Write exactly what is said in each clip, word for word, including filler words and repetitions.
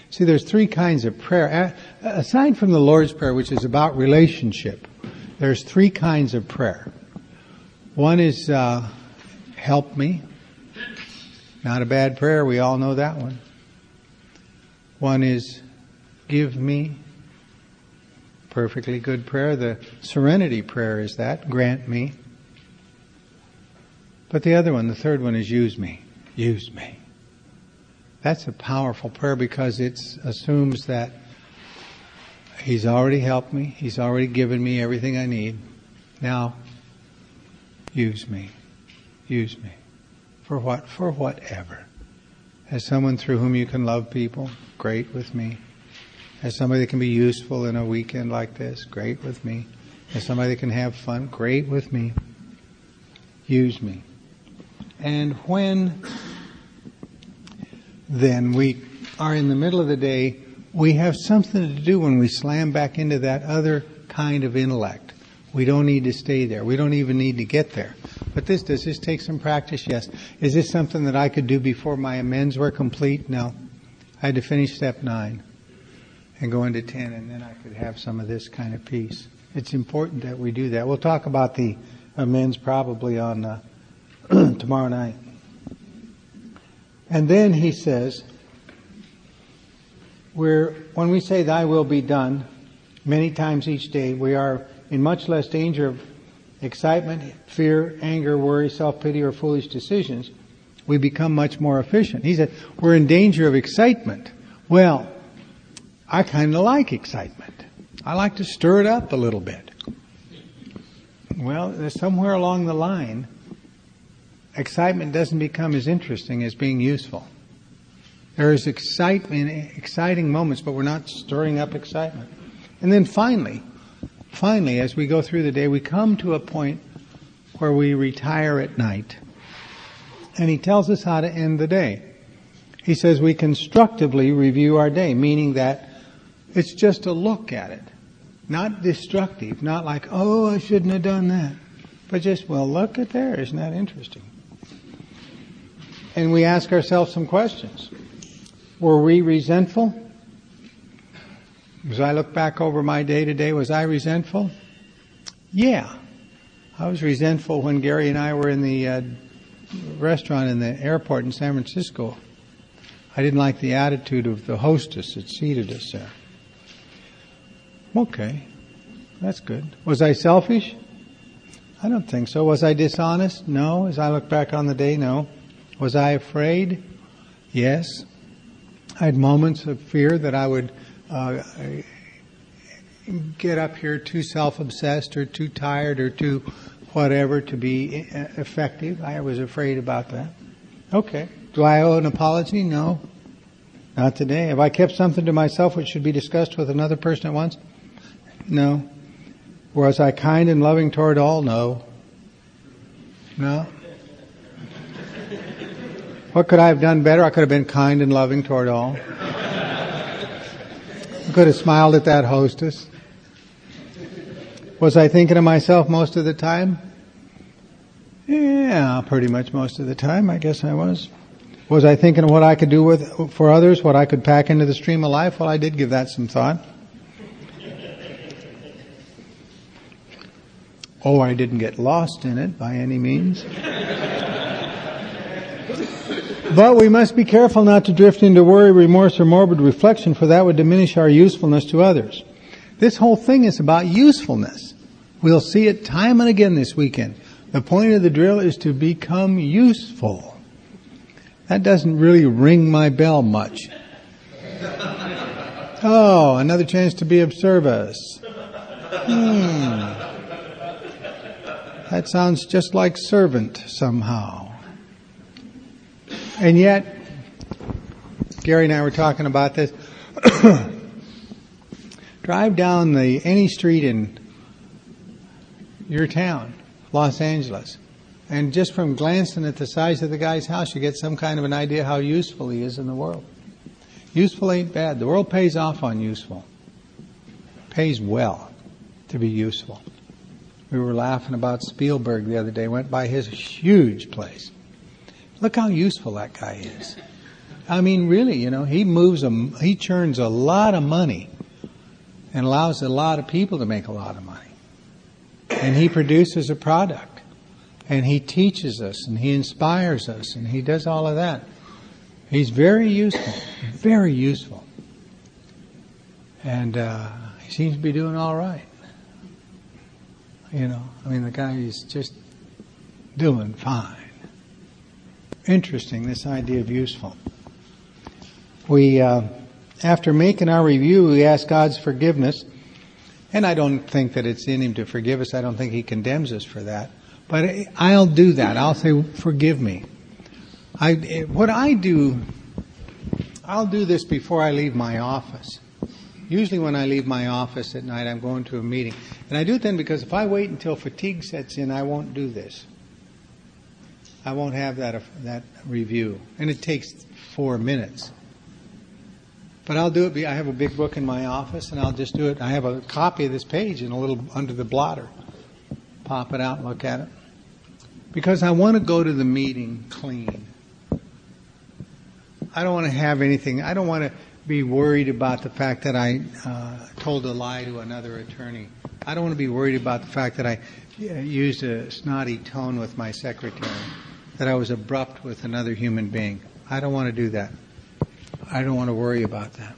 See, there's three kinds of prayer. Aside from the Lord's Prayer, which is about relationship, there's three kinds of prayer. One is, uh, help me. Not a bad prayer. We all know that one. One is, give me. Perfectly good prayer. The serenity prayer is that. Grant me. But the other one, the third one, is use me. Use me. That's a powerful prayer because it assumes that He's already helped me. He's already given me everything I need. Now, use me. Use me. For what? For whatever. As someone through whom you can love people, great with me. As somebody that can be useful in a weekend like this, great with me. As somebody that can have fun, great with me. Use me. And when then we are in the middle of the day, we have something to do when we slam back into that other kind of intellect. We don't need to stay there. We don't even need to get there. But this, does this take some practice? Yes. Is this something that I could do before my amends were complete? No. I had to finish step nine and go into ten, and then I could have some of this kind of peace. It's important that we do that. We'll talk about the amends probably on uh, tomorrow night. And then he says, we're, when we say thy will be done, many times each day, we are in much less danger of excitement, fear, anger, worry, self-pity, or foolish decisions. We become much more efficient. He said, we're in danger of excitement. Well, I kind of like excitement. I like to stir it up a little bit. Well, there's somewhere along the line, excitement doesn't become as interesting as being useful. There is excitement, exciting moments, but we're not stirring up excitement. And then finally, finally, as we go through the day, we come to a point where we retire at night. And he tells us how to end the day. He says we constructively review our day, meaning that it's just a look at it. Not destructive, not like, oh, I shouldn't have done that. But just, well, look at there, isn't that interesting? And we ask ourselves some questions. Were we resentful? As I look back over my day today, was I resentful? Yeah. I was resentful when Gary and I were in the uh, restaurant in the airport in San Francisco. I didn't like the attitude of the hostess that seated us there. Okay. That's good. Was I selfish? I don't think so. Was I dishonest? No. As I look back on the day, no. Was I afraid? Yes. I had moments of fear that I would uh, get up here too self-obsessed or too tired or too whatever to be effective. I was afraid about that. Okay. Do I owe an apology? No. Not today. Have I kept something to myself which should be discussed with another person at once? No. Was I kind and loving toward all? No. No. What could I have done better? I could have been kind and loving toward all. I could have smiled at that hostess. Was I thinking of myself most of the time? Yeah, pretty much most of the time, I guess I was. Was I thinking of what I could do with for others, what I could pack into the stream of life? Well, I did give that some thought. Oh, I didn't get lost in it by any means. But we must be careful not to drift into worry, remorse, or morbid reflection, for that would diminish our usefulness to others. This whole thing is about usefulness. We'll see it time and again this weekend. The point of the drill is to become useful. That doesn't really ring my bell much. Oh, another chance to be of service. Hmm. That sounds just like servant somehow. And yet, Gary and I were talking about this. Drive down the any street in your town, Los Angeles, and just from glancing at the size of the guy's house, you get some kind of an idea how useful he is in the world. Useful ain't bad. The world pays off on useful. Pays well to be useful. We were laughing about Spielberg the other day. Went by his huge place. Look how useful that guy is. I mean, really, you know, he moves a, he churns a lot of money and allows a lot of people to make a lot of money. And he produces a product. And he teaches us and he inspires us and he does all of that. He's very useful, very useful. And uh, he seems to be doing all right. You know, I mean, the guy is just doing fine. Interesting, this idea of useful. We, uh, after making our review, we ask God's forgiveness. And I don't think that it's in Him to forgive us. I don't think He condemns us for that. But I'll do that. I'll say, forgive me. I, what I do, I'll do this before I leave my office. Usually when I leave my office at night, I'm going to a meeting. And I do it then because if I wait until fatigue sets in, I won't do this. I won't have that that review. And it takes four minutes. But I'll do it. I have a big book in my office, and I'll just do it. I have a copy of this page in a little under the blotter. Pop it out and look at it. Because I want to go to the meeting clean. I don't want to have anything. I don't want to be worried about the fact that I uh, told a lie to another attorney. I don't want to be worried about the fact that I uh, used a snotty tone with my secretary, that I was abrupt with another human being. I don't want to do that. I don't want to worry about that.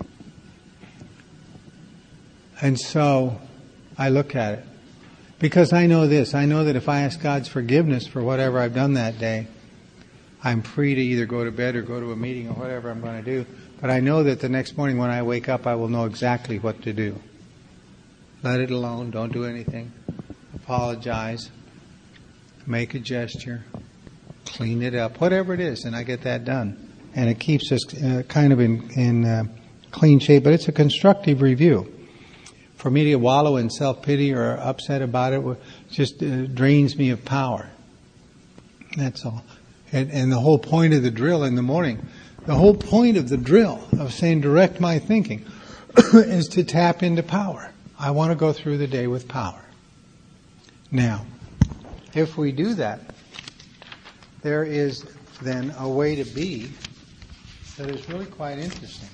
And so I look at it. Because I know this. I know that if I ask God's forgiveness for whatever I've done that day, I'm free to either go to bed or go to a meeting or whatever I'm going to do. But I know that the next morning when I wake up, I will know exactly what to do. Let it alone. Don't do anything. Apologize. Make a gesture. Clean it up. Whatever it is. And I get that done. And it keeps us uh, kind of in, in uh, clean shape. But it's a constructive review. For me to wallow in self-pity or upset about it just uh, drains me of power. That's all. And, and the whole point of the drill in the morning, the whole point of the drill of saying direct my thinking is to tap into power. I want to go through the day with power. Now, if we do that, there is then a way to be that is really quite interesting.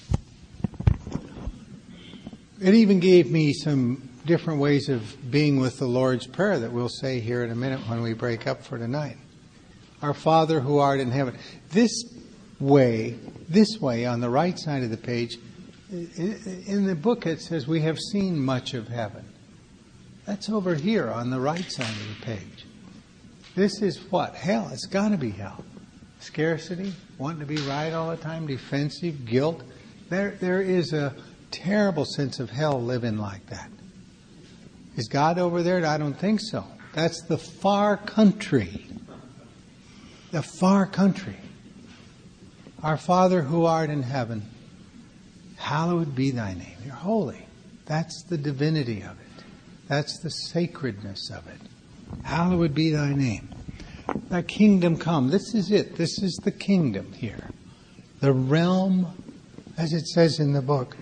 It even gave me some different ways of being with the Lord's Prayer that we'll say here in a minute when we break up for tonight. Our Father who art in heaven. This way, this way on the right side of the page, in the book it says we have seen much of heaven. That's over here on the right side of the page. This is what? Hell. It's got to be hell. Scarcity, wanting to be right all the time, defensive, guilt. There, there is a terrible sense of hell living like that. Is God over there? I don't think so. That's the far country. The far country. Our Father who art in heaven, hallowed be thy name. You're holy. That's the divinity of it. That's the sacredness of it. Hallowed be thy name. Thy kingdom come. This is it. This is the kingdom here. The realm, as it says in the book,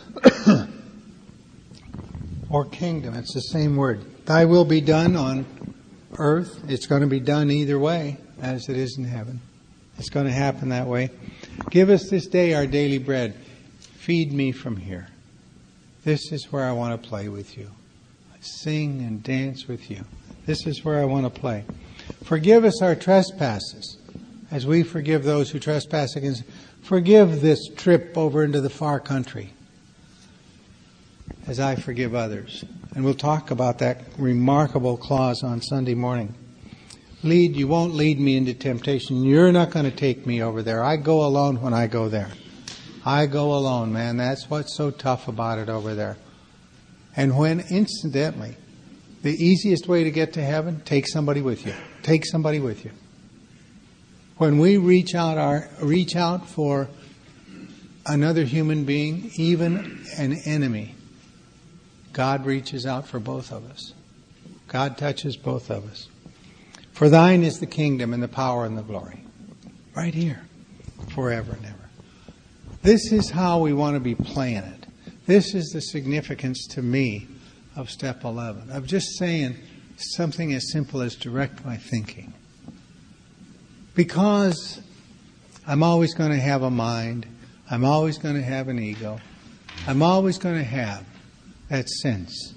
or kingdom. It's the same word. Thy will be done on earth. It's going to be done either way as it is in heaven. It's going to happen that way. Give us this day our daily bread. Feed me from here. This is where I want to play with you. Sing and dance with you. This is where I want to play. Forgive us our trespasses as we forgive those who trespass against us. Forgive this trip over into the far country as I forgive others. And we'll talk about that remarkable clause on Sunday morning. Lead, you won't lead me into temptation. You're not going to take me over there. I go alone when I go there. I go alone, man. That's what's so tough about it over there. And when, incidentally, the easiest way to get to heaven, take somebody with you. Take somebody with you. When we reach out our reach out for another human being, even an enemy, God reaches out for both of us. God touches both of us. For thine is the kingdom and the power and the glory. Right here. Forever and ever. This is how we want to be playing it. This is the significance to me of step eleven. Of just saying something as simple as direct my thinking. Because I'm always going to have a mind. I'm always going to have an ego. I'm always going to have that sense.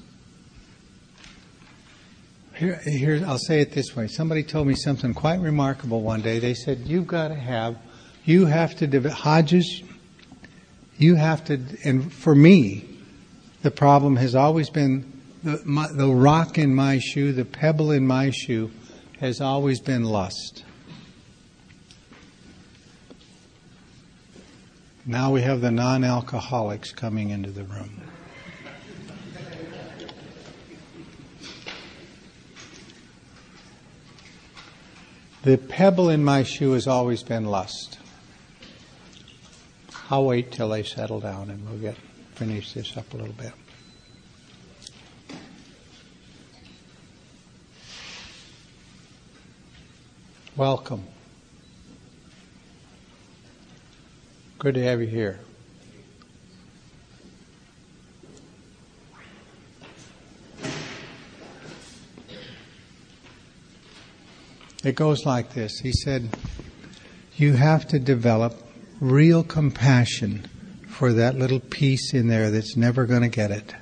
Here, here, I'll say it this way. Somebody told me something quite remarkable one day. They said, you've got to have, you have to, Hodges, you have to, and for me, the problem has always been the, my, the rock in my shoe, the pebble in my shoe has always been lust. Now we have the non-alcoholics coming into the room. The pebble in my shoe has always been lust. I'll wait till they settle down and we'll get finish this up a little bit. Welcome. Good to have you here. It goes like this. He said, you have to develop real compassion for that little piece in there that's never going to get it.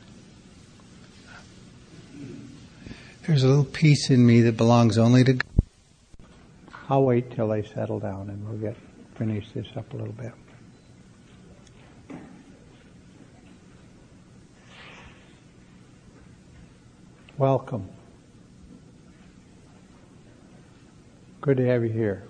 There's a little piece in me that belongs only to God. I'll wait till they settle down and we'll get finish this up a little bit. Welcome. Good to have you here.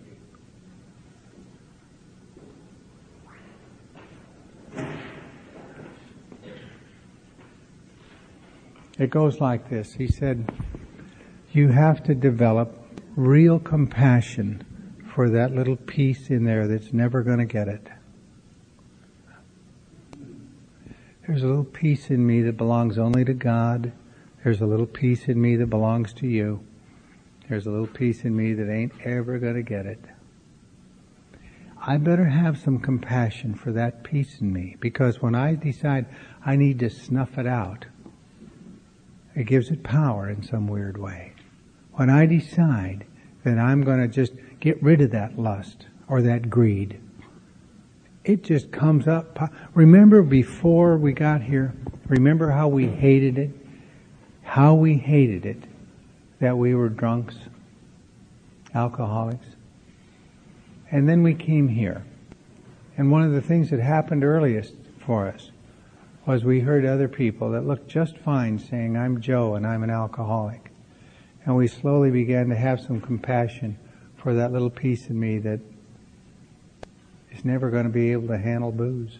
It goes like this. He said, you have to develop real compassion for that little piece in there that's never going to get it. There's a little piece in me that belongs only to God. There's a little piece in me that belongs to you. There's a little piece in me that ain't ever going to get it. I better have some compassion for that piece in me, because when I decide I need to snuff it out, it gives it power in some weird way. When I decide that I'm going to just get rid of that lust or that greed, it just comes up. Remember before we got here, remember how we hated it? How we hated it that we were drunks, alcoholics. And then we came here. And one of the things that happened earliest for us was we heard other people that looked just fine saying, I'm Joe and I'm an alcoholic. And we slowly began to have some compassion for that little piece in me that is never going to be able to handle booze.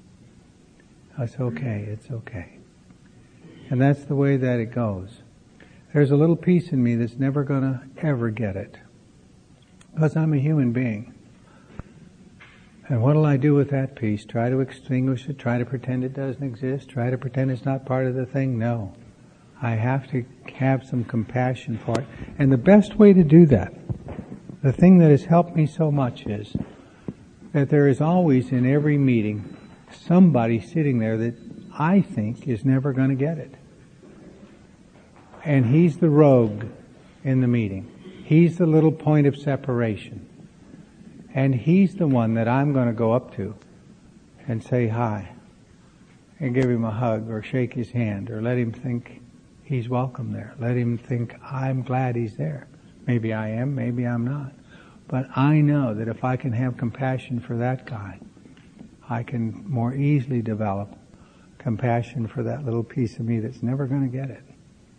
It's okay, it's okay. And that's the way that it goes. There's a little piece in me that's never going to ever get it. Because I'm a human being. And what'll I do with that piece? Try to extinguish it? Try to pretend it doesn't exist? Try to pretend it's not part of the thing? No. I have to have some compassion for it. And the best way to do that, the thing that has helped me so much is that there is always in every meeting somebody sitting there that I think is never going to get it. And he's the rogue in the meeting. He's the little point of separation. And he's the one that I'm going to go up to and say hi and give him a hug or shake his hand or let him think he's welcome there. Let him think I'm glad he's there. Maybe I am, maybe I'm not. But I know that if I can have compassion for that guy, I can more easily develop compassion for that little piece of me that's never going to get it.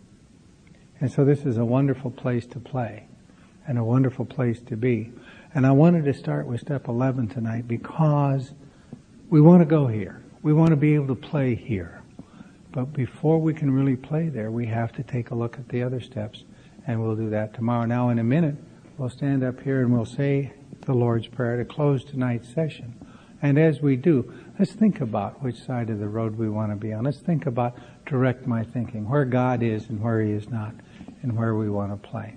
And so this is a wonderful place to play and a wonderful place to be. And I wanted to start with step eleven tonight because we want to go here. We want to be able to play here. But before we can really play there, we have to take a look at the other steps, and we'll do that tomorrow. Now in a minute, we'll stand up here and we'll say the Lord's Prayer to close tonight's session. And as we do, let's think about which side of the road we want to be on. Let's think about direct my thinking, where God is and where He is not, and where we want to play.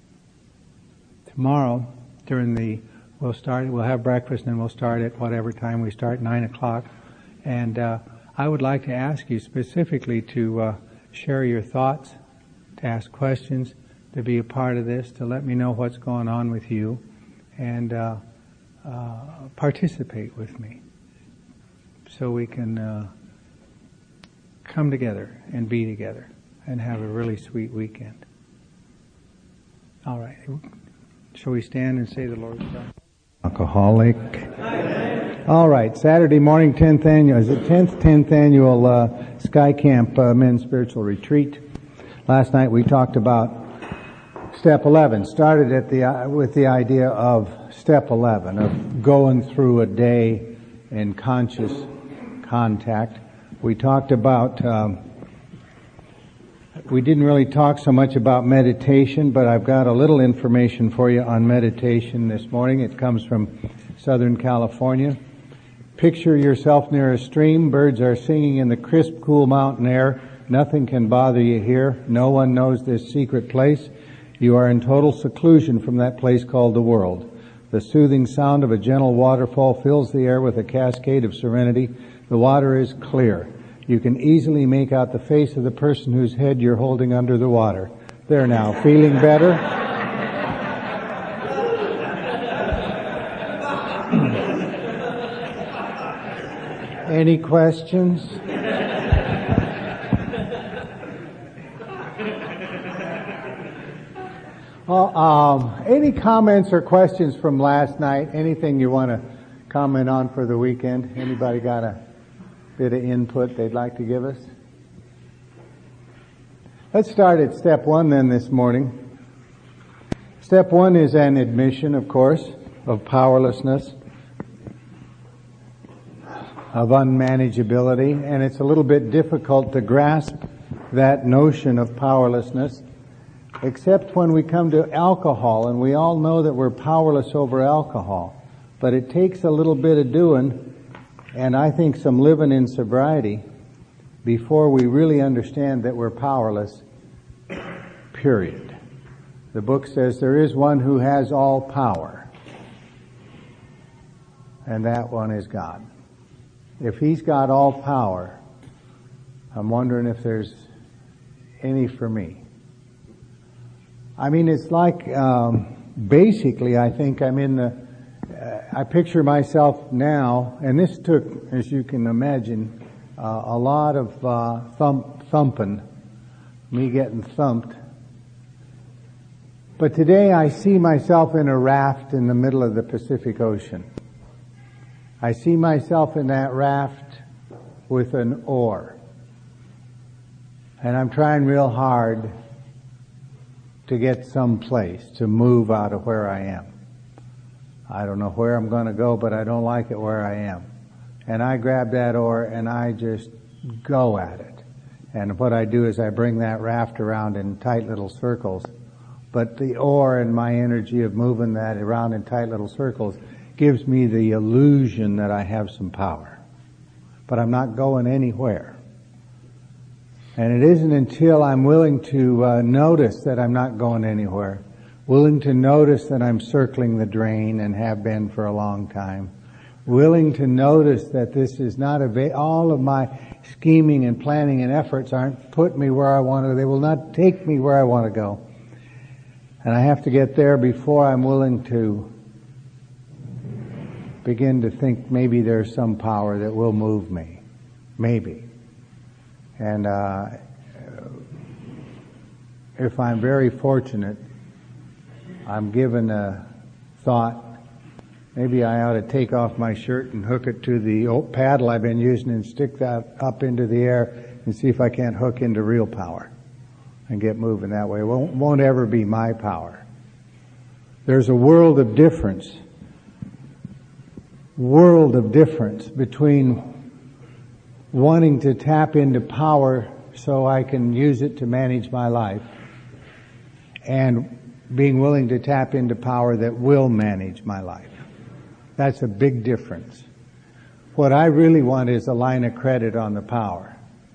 Tomorrow, during the, we'll start, we'll have breakfast and we'll start at whatever time we start, nine o'clock. And uh, I would like to ask you specifically to uh, share your thoughts, to ask questions, to be a part of this, to let me know what's going on with you. And uh, uh, participate with me so we can uh, come together and be together and have a really sweet weekend. All right. Shall we stand and say the Lord's Prayer? Alcoholic. All right. Saturday morning, tenth annual, is it tenth? tenth annual uh, Sky Camp uh, Men's Spiritual Retreat. Last night we talked about step eleven. Started at the uh, with the idea of step eleven, of going through a day in conscious contact. We talked about, um, we didn't really talk so much about meditation, but I've got a little information for you on meditation this morning. It comes from Southern California. Picture yourself near a stream. Birds are singing in the crisp, cool mountain air. Nothing can bother you here. No one knows this secret place. You are in total seclusion from that place called the world. The soothing sound of a gentle waterfall fills the air with a cascade of serenity. The water is clear. You can easily make out the face of the person whose head you're holding under the water. There now, feeling better? Any questions? Well, um, any comments or questions from last night? Anything you want to comment on for the weekend? Anybody got a bit of input they'd like to give us? Let's start at step one then this morning. Step one is an admission, of course, of powerlessness, of unmanageability, and it's a little bit difficult to grasp that notion of powerlessness, except when we come to alcohol, and we all know that we're powerless over alcohol, but it takes a little bit of doing, and I think some living in sobriety, before we really understand that we're powerless, period. The book says there is one who has all power, and that one is God. If He's got all power, I'm wondering if there's any for me. I mean, it's like, um, basically, I think I'm in the, uh, I picture myself now, and this took, as you can imagine, uh, a lot of uh, thump, thumping, me getting thumped. But today I see myself in a raft in the middle of the Pacific Ocean. I see myself in that raft with an oar. And I'm trying real hard to get someplace, to move out of where I am. I don't know where I'm going to go, but I don't like it where I am. And I grab that oar and I just go at it. And what I do is I bring that raft around in tight little circles. But the oar and my energy of moving that around in tight little circles gives me the illusion that I have some power. But I'm not going anywhere. And it isn't until I'm willing to uh, notice that I'm not going anywhere, willing to notice that I'm circling the drain and have been for a long time, willing to notice that this is not a va- all of my scheming and planning and efforts aren't put me where I want to, they will not take me where I want to go. And I have to get there before I'm willing to begin to think maybe there's some power that will move me. Maybe. And uh, if I'm very fortunate, I'm given a thought, maybe I ought to take off my shirt and hook it to the old paddle I've been using and stick that up into the air and see if I can't hook into real power and get moving that way. It won't, won't ever be my power. There's a world of difference, world of difference between wanting to tap into power so I can use it to manage my life and being willing to tap into power that will manage my life. That's a big difference. What I really want is a line of credit on the power.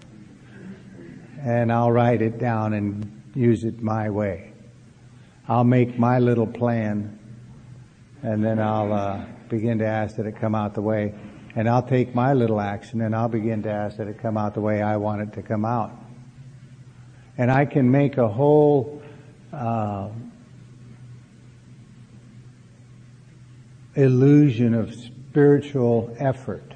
And I'll write it down and use it my way. I'll make my little plan and then I'll uh, begin to ask that it come out the way. And I'll take my little action and I'll begin to ask that it come out the way I want it to come out. And I can make a whole uh, illusion of spiritual effort.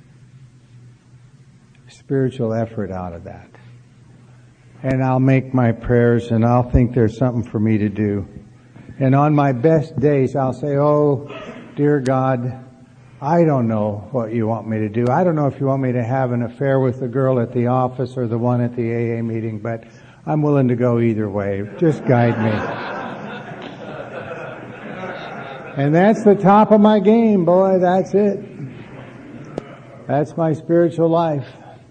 Spiritual effort out of that. And I'll make my prayers and I'll think there's something for me to do. And on my best days I'll say, oh, dear God, I don't know what you want me to do. I don't know if you want me to have an affair with the girl at the office or the one at the A A meeting, but I'm willing to go either way. Just guide me. And that's the top of my game, boy. That's it. That's my spiritual life.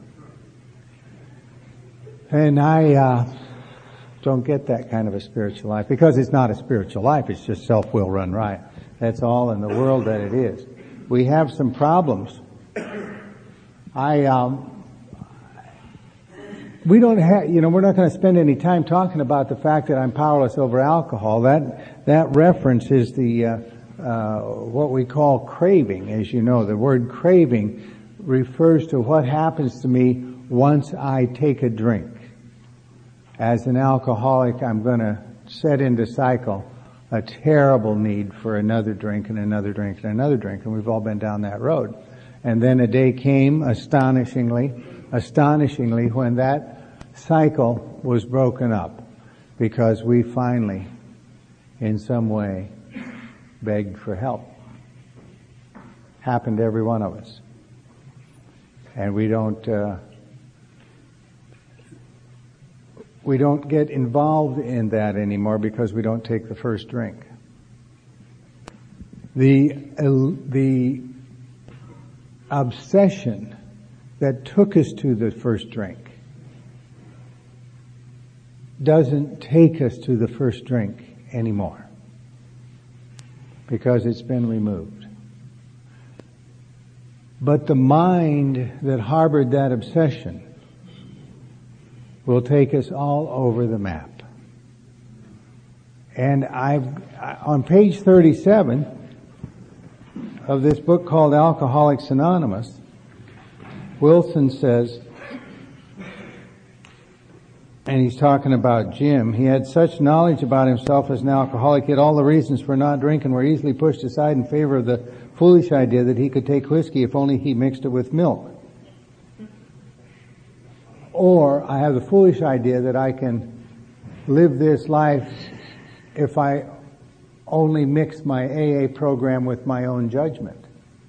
And I uh don't get that kind of a spiritual life because it's not a spiritual life. It's just self-will run riot. That's all in the world that it is. We have some problems. I um we don't have, you know, we're not going to spend any time talking about the fact that I'm powerless over alcohol. That that reference is the uh, uh what we call craving. As you know, the word craving refers to what happens to me once I take a drink. As an alcoholic, I'm going to set into cycle a terrible need for another drink and another drink and another drink, and we've all been down that road. And then a day came, astonishingly, astonishingly, when that cycle was broken up, because we finally, in some way, begged for help. Happened to every one of us. And we don't, uh, we don't get involved in that anymore because we don't take the first drink. The, uh, the obsession that took us to the first drink doesn't take us to the first drink anymore because it's been removed. But the mind that harbored that obsession will take us all over the map. And I've, on page thirty-seven of this book called Alcoholics Anonymous, Wilson says, and he's talking about Jim, he had such knowledge about himself as an alcoholic, yet all the reasons for not drinking were easily pushed aside in favor of the foolish idea that he could take whiskey if only he mixed it with milk. Or I have the foolish idea that I can live this life if I only mix my A A program with my own judgment.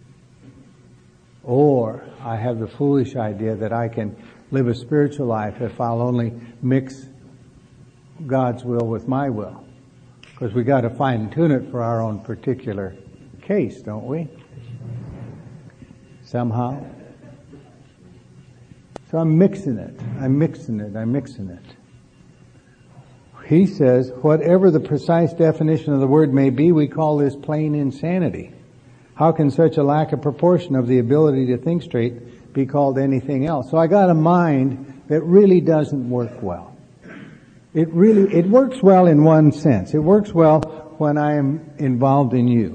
Or I have the foolish idea that I can live a spiritual life if I'll only mix God's will with my will. Because we got to fine tune it for our own particular case, don't we? Somehow. So I'm mixing it. I'm mixing it. I'm mixing it. He says, whatever the precise definition of the word may be, we call this plain insanity. How can such a lack of proportion of the ability to think straight be called anything else? So I got a mind that really doesn't work well. It really, it works well in one sense. It works well when I am involved in you.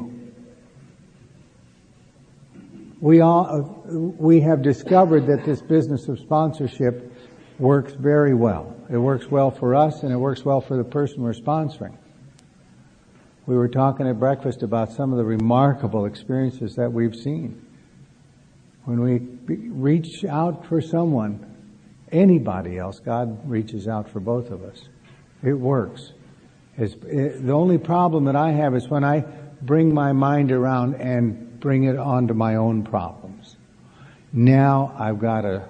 We all, we have discovered that this business of sponsorship works very well. It works well for us and it works well for the person we're sponsoring. We were talking at breakfast about some of the remarkable experiences that we've seen. When we reach out for someone, anybody else, God reaches out for both of us. It works. It's, it, the only problem that I have is when I bring my mind around and bring it onto my own problems. Now I've got a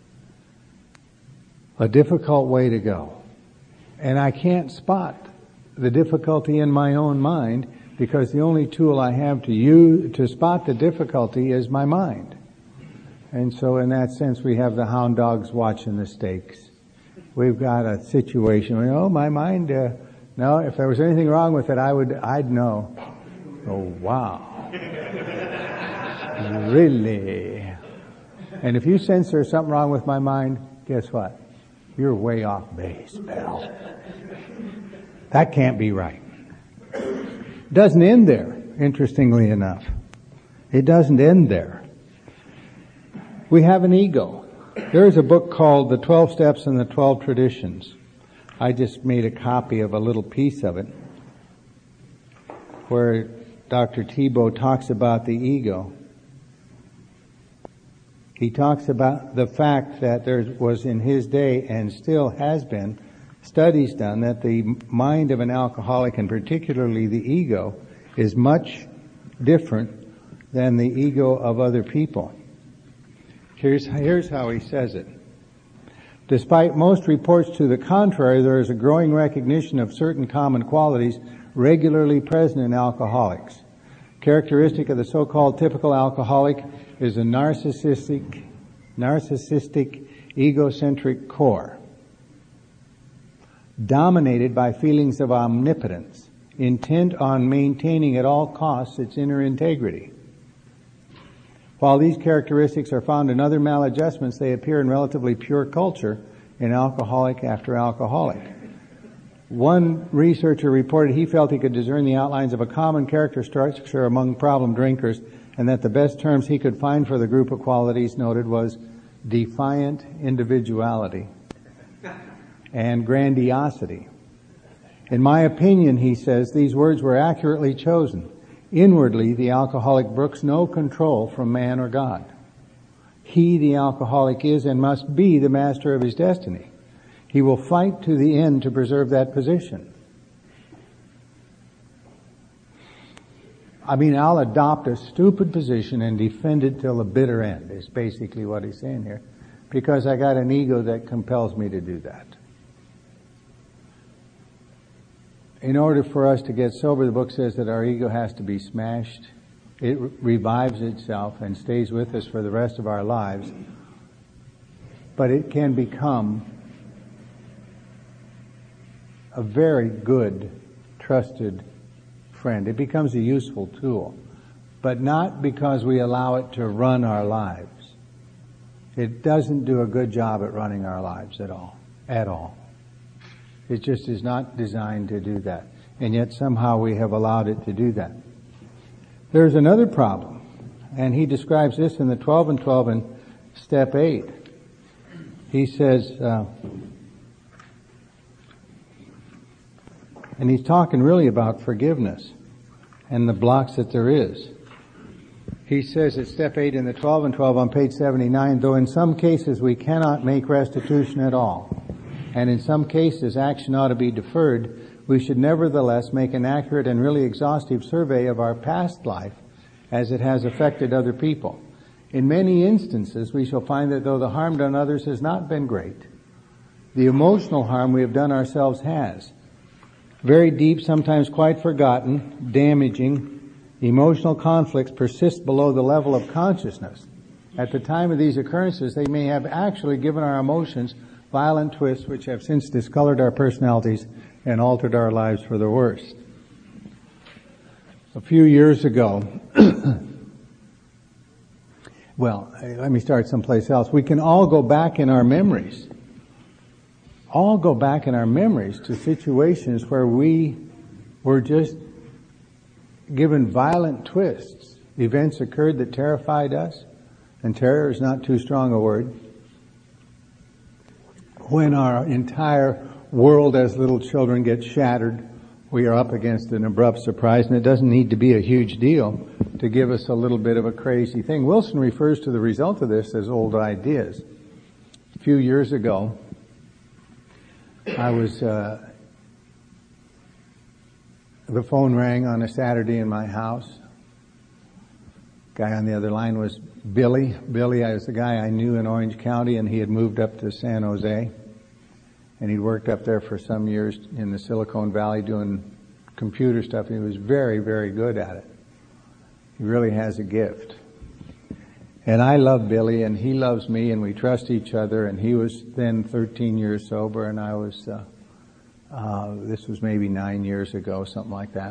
a difficult way to go. And I can't spot the difficulty in my own mind because the only tool I have to use to spot the difficulty is my mind. And so in that sense we have the hound dogs watching the stakes. We've got a situation where, oh, my mind, uh, no, if there was anything wrong with it, I would, I'd know. Oh, wow. Really? And if you sense there's something wrong with my mind, guess what? You're way off base, pal. That can't be right. Doesn't end there, interestingly enough. It doesn't end there. We have an ego. There's a book called The twelve Steps and the twelve Traditions. I just made a copy of a little piece of it where Doctor Thibault talks about the ego. He talks about the fact that there was in his day, and still has been, studies done that the mind of an alcoholic, and particularly the ego, is much different than the ego of other people. Here's, here's how he says it. Despite most reports to the contrary, there is a growing recognition of certain common qualities regularly present in alcoholics. Characteristic of the so-called typical alcoholic is a narcissistic, narcissistic, egocentric core, dominated by feelings of omnipotence, intent on maintaining at all costs its inner integrity. While these characteristics are found in other maladjustments, they appear in relatively pure culture in alcoholic after alcoholic. One researcher reported he felt he could discern the outlines of a common character structure among problem drinkers, and that the best terms he could find for the group of qualities noted was defiant individuality and grandiosity. In my opinion, he says, these words were accurately chosen. Inwardly, the alcoholic brooks no control from man or God. He, the alcoholic, is and must be the master of his destiny. He will fight to the end to preserve that position. I mean, I'll adopt a stupid position and defend it till the bitter end, is basically what he's saying here, because I got an ego that compels me to do that. In order for us to get sober, the book says that our ego has to be smashed. It revives itself and stays with us for the rest of our lives. But it can become a very good, trusted friend. It becomes a useful tool. But not because we allow it to run our lives. It doesn't do a good job at running our lives at all. At all. It just is not designed to do that. And yet somehow we have allowed it to do that. There's another problem, and he describes this in the twelve and twelve in step eight. He says, uh, and he's talking really about forgiveness and the blocks that there is. He says at step eight in the twelve and twelve on page seventy-nine, though in some cases we cannot make restitution at all, and in some cases action ought to be deferred, we should nevertheless make an accurate and really exhaustive survey of our past life as it has affected other people. In many instances, we shall find that though the harm done others has not been great, the emotional harm we have done ourselves has. Very deep, sometimes quite forgotten, damaging, emotional conflicts persist below the level of consciousness. At the time of these occurrences, they may have actually given our emotions violent twists which have since discolored our personalities and altered our lives for the worse. A few years ago, well, let me start someplace else. We can all go back in our memories, all go back in our memories to situations where we were just given violent twists. Events occurred that terrified us, and terror is not too strong a word. When our entire world as little children gets shattered, we are up against an abrupt surprise, and it doesn't need to be a huge deal to give us a little bit of a crazy thing. Wilson refers to the result of this as old ideas. A few years ago, I was, uh, the phone rang on a Saturday in my house. Guy on the other line was Billy. Billy I was the guy I knew in Orange County, and he had moved up to San Jose. And he'd worked up there for some years in the Silicon Valley doing computer stuff. And he was very, very good at it. He really has a gift. And I love Billy, and he loves me, and we trust each other. And he was then thirteen years sober, and I was, uh, uh, this was maybe nine years ago, something like that.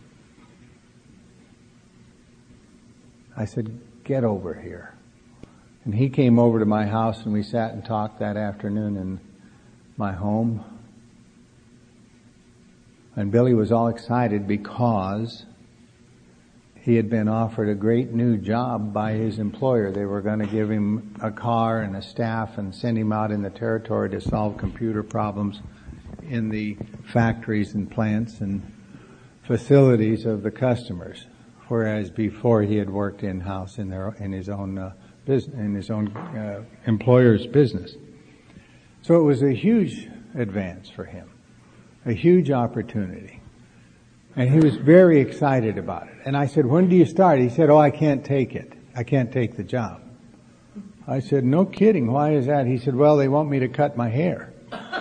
I said, get over here. And he came over to my house, and we sat and talked that afternoon in my home. And Billy was all excited because he had been offered a great new job by his employer. They were going to give him a car and a staff and send him out in the territory to solve computer problems in the factories and plants and facilities of the customers. whereas before he had worked in-house in their in his own uh, business, in his own uh, employer's business. So it was a huge advance for him, a huge opportunity. And he was very excited about it. And I said, when do you start? He said, oh, I can't take it. I can't take the job. I said, no kidding. Why is that? He said, well, they want me to cut my hair.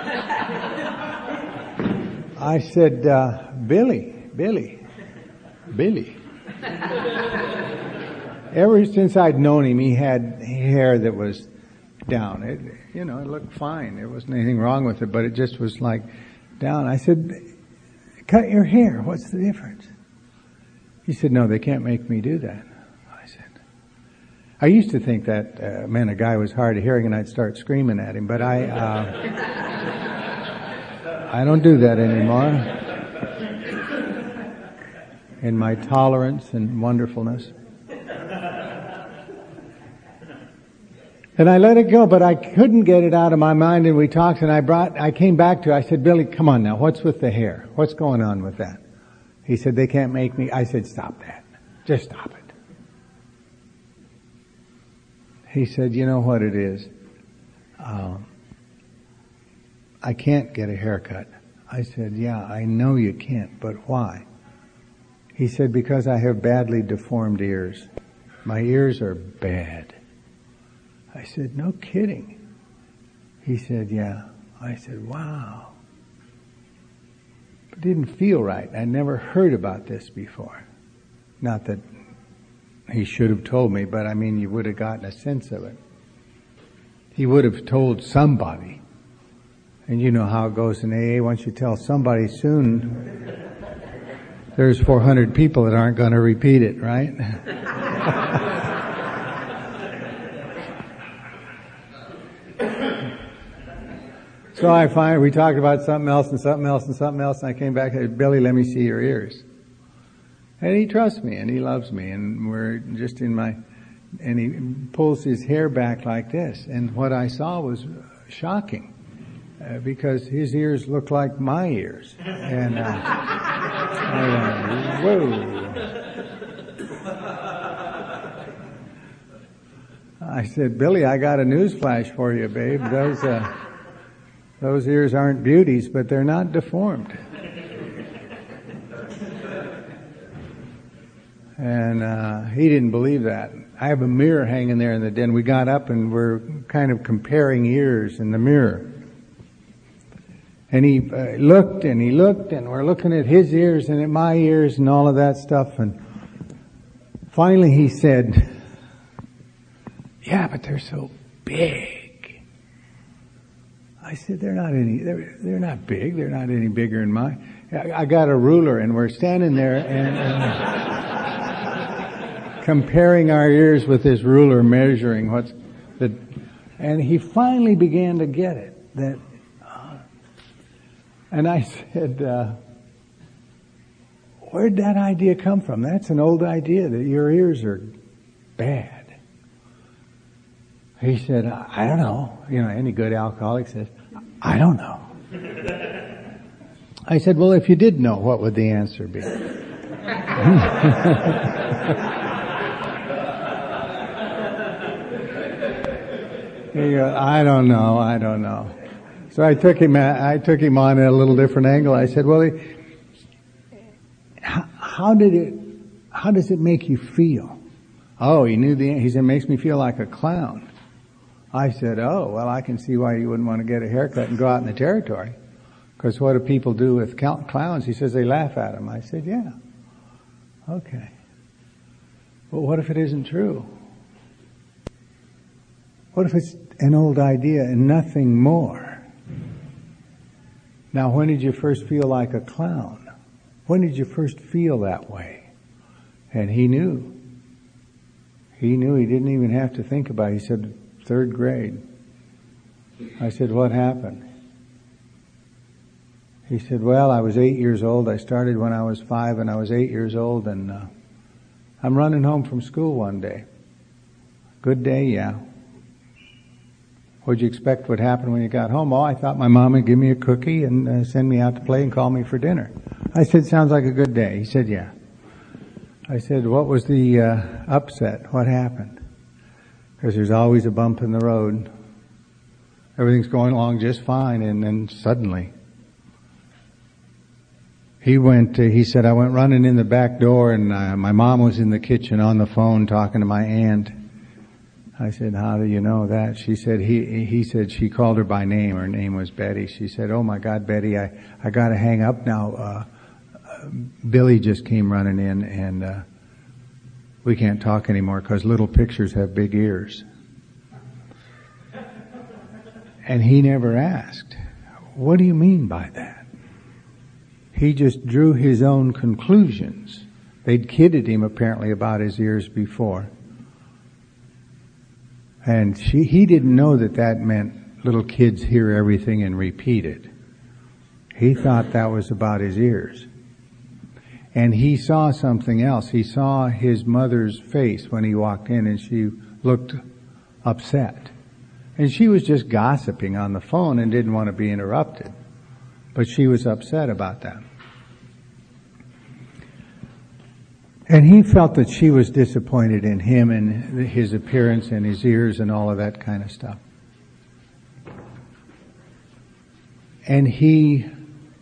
I said, uh, Billy, Billy, Billy. Ever since I'd known him, he had hair that was down. It, you know, it looked fine. There wasn't anything wrong with it, but it just was like down. I said, cut your hair. What's the difference? He said, no, they can't make me do that. I said, I used to think that uh, meant a guy was hard of hearing and I'd start screaming at him, but I, uh, I don't do that anymore. In my tolerance and wonderfulness. And I let it go, but I couldn't get it out of my mind, and we talked, and I brought, I came back to, I said, Billy, come on now, what's with the hair? What's going on with that? He said, they can't make me. I said, stop that. Just stop it. He said, you know what it is? Um, I can't get a haircut. I said, yeah, I know you can't, but why? He said, because I have badly deformed ears. My ears are bad. I said, no kidding. He said, yeah. I said, wow. It didn't feel right. I never heard about this before. Not that he should have told me, but I mean, you would have gotten a sense of it. He would have told somebody. And you know how it goes in A A. Once you tell somebody, soon there's four hundred people that aren't going to repeat it, right? So I find we talked about something else and something else and something else, and I came back and said, Billy, let me see your ears. And he trusts me and he loves me, and we're just in my, and he pulls his hair back like this, and what I saw was shocking, uh, because his ears look like my ears. And uh, I went, whoa. I said, Billy, I got a news flash for you, babe. Those, uh, Those ears aren't beauties, but they're not deformed. And uh he didn't believe that. I have a mirror hanging there in the den. We got up and we're kind of comparing ears in the mirror. And he uh, looked and he looked and we're looking at his ears and at my ears and all of that stuff. And finally he said, yeah, but they're so big. I said, they're not any, they're, they're not big. They're not any bigger than mine. I, I got a ruler and we're standing there and, and comparing our ears with this ruler, measuring what's the, and he finally began to get it. That, uh, and I said, uh, where'd that idea come from? That's an old idea that your ears are bad. He said, I don't know. You know, any good alcoholic says, I don't know. I said, well, if you did know, what would the answer be? He goes, I don't know, I don't know. So I took him, I took him on at a little different angle. I said, well, how did it, how does it make you feel? Oh, he knew the, he said, it makes me feel like a clown. I said, oh, well, I can see why you wouldn't want to get a haircut and go out in the territory. Because what do people do with clowns? He says they laugh at them. I said, yeah. Okay. But what if it isn't true? What if it's an old idea and nothing more? Now, when did you first feel like a clown? When did you first feel that way? And he knew. He knew. He didn't even have to think about it. He said, third grade. I said, what happened? He said, well, I was eight years old. I started when I was five and I was eight years old, and uh, I'm running home from school one day. Good day, yeah. What'd you expect would happen when you got home? Oh, I thought my mom would give me a cookie and uh, send me out to play and call me for dinner. I said, sounds like a good day. He said, yeah. I said, what was the uh, upset? What happened? Because there's always a bump in the road. Everything's going along just fine, and then suddenly he went, uh, he said, I went running in the back door, and uh, my mom was in the kitchen on the phone talking to my aunt. I said, how do you know that? She said, he, he said she called her by name. Her name was Betty. She said, oh my God, Betty, I, I gotta hang up now. Uh, uh, Billy just came running in, and, uh, we can't talk anymore because little pictures have big ears. And he never asked, what do you mean by that? He just drew his own conclusions. They'd kidded him apparently about his ears before. And she, he didn't know that that meant little kids hear everything and repeat it. He thought that was about his ears. And he saw something else. He saw his mother's face when he walked in, and she looked upset. And she was just gossiping on the phone and didn't want to be interrupted. But she was upset about that. And he felt that she was disappointed in him and his appearance and his ears and all of that kind of stuff. And he,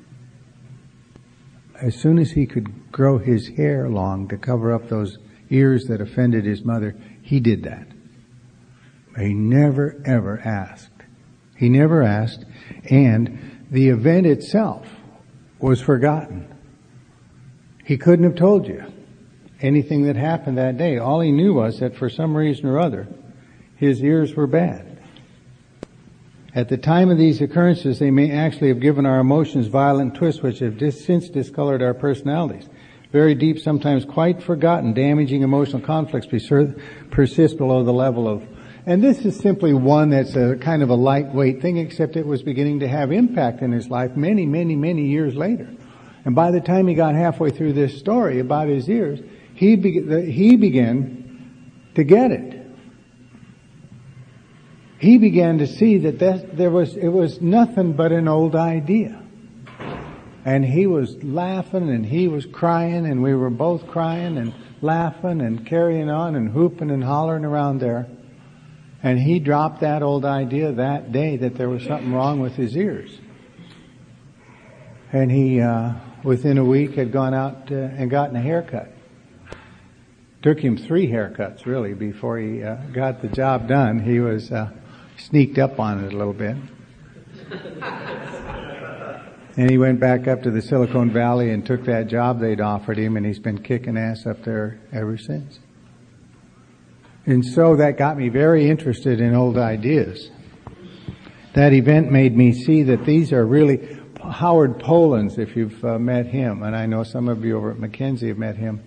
as soon as he could grow his hair long to cover up those ears that offended his mother, he did that. He never ever asked. He never asked, and the event itself was forgotten. He couldn't have told you anything that happened that day. All he knew was that for some reason or other, his ears were bad. At the time of these occurrences, they may actually have given our emotions violent twists which have dis- since discolored our personalities. Very deep, sometimes quite forgotten, damaging emotional conflicts persist below the level of... And this is simply one that's a kind of a lightweight thing, except it was beginning to have impact in his life many, many, many years later. And by the time he got halfway through this story about his ears, he, be- he began to get it. He began to see that, that there was, it was nothing but an old idea. And he was laughing and he was crying, and we were both crying and laughing and carrying on and hooping and hollering around there. And he dropped that old idea that day that there was something wrong with his ears. And he, uh, within a week had gone out uh, and gotten a haircut. Took him three haircuts really before he uh, got the job done. He was uh, sneaked up on it a little bit. And he went back up to the Silicon Valley and took that job they'd offered him, and he's been kicking ass up there ever since. And so that got me very interested in old ideas. That event made me see that these are really Howard Polans, if you've uh, met him, and I know some of you over at Mackenzie have met him.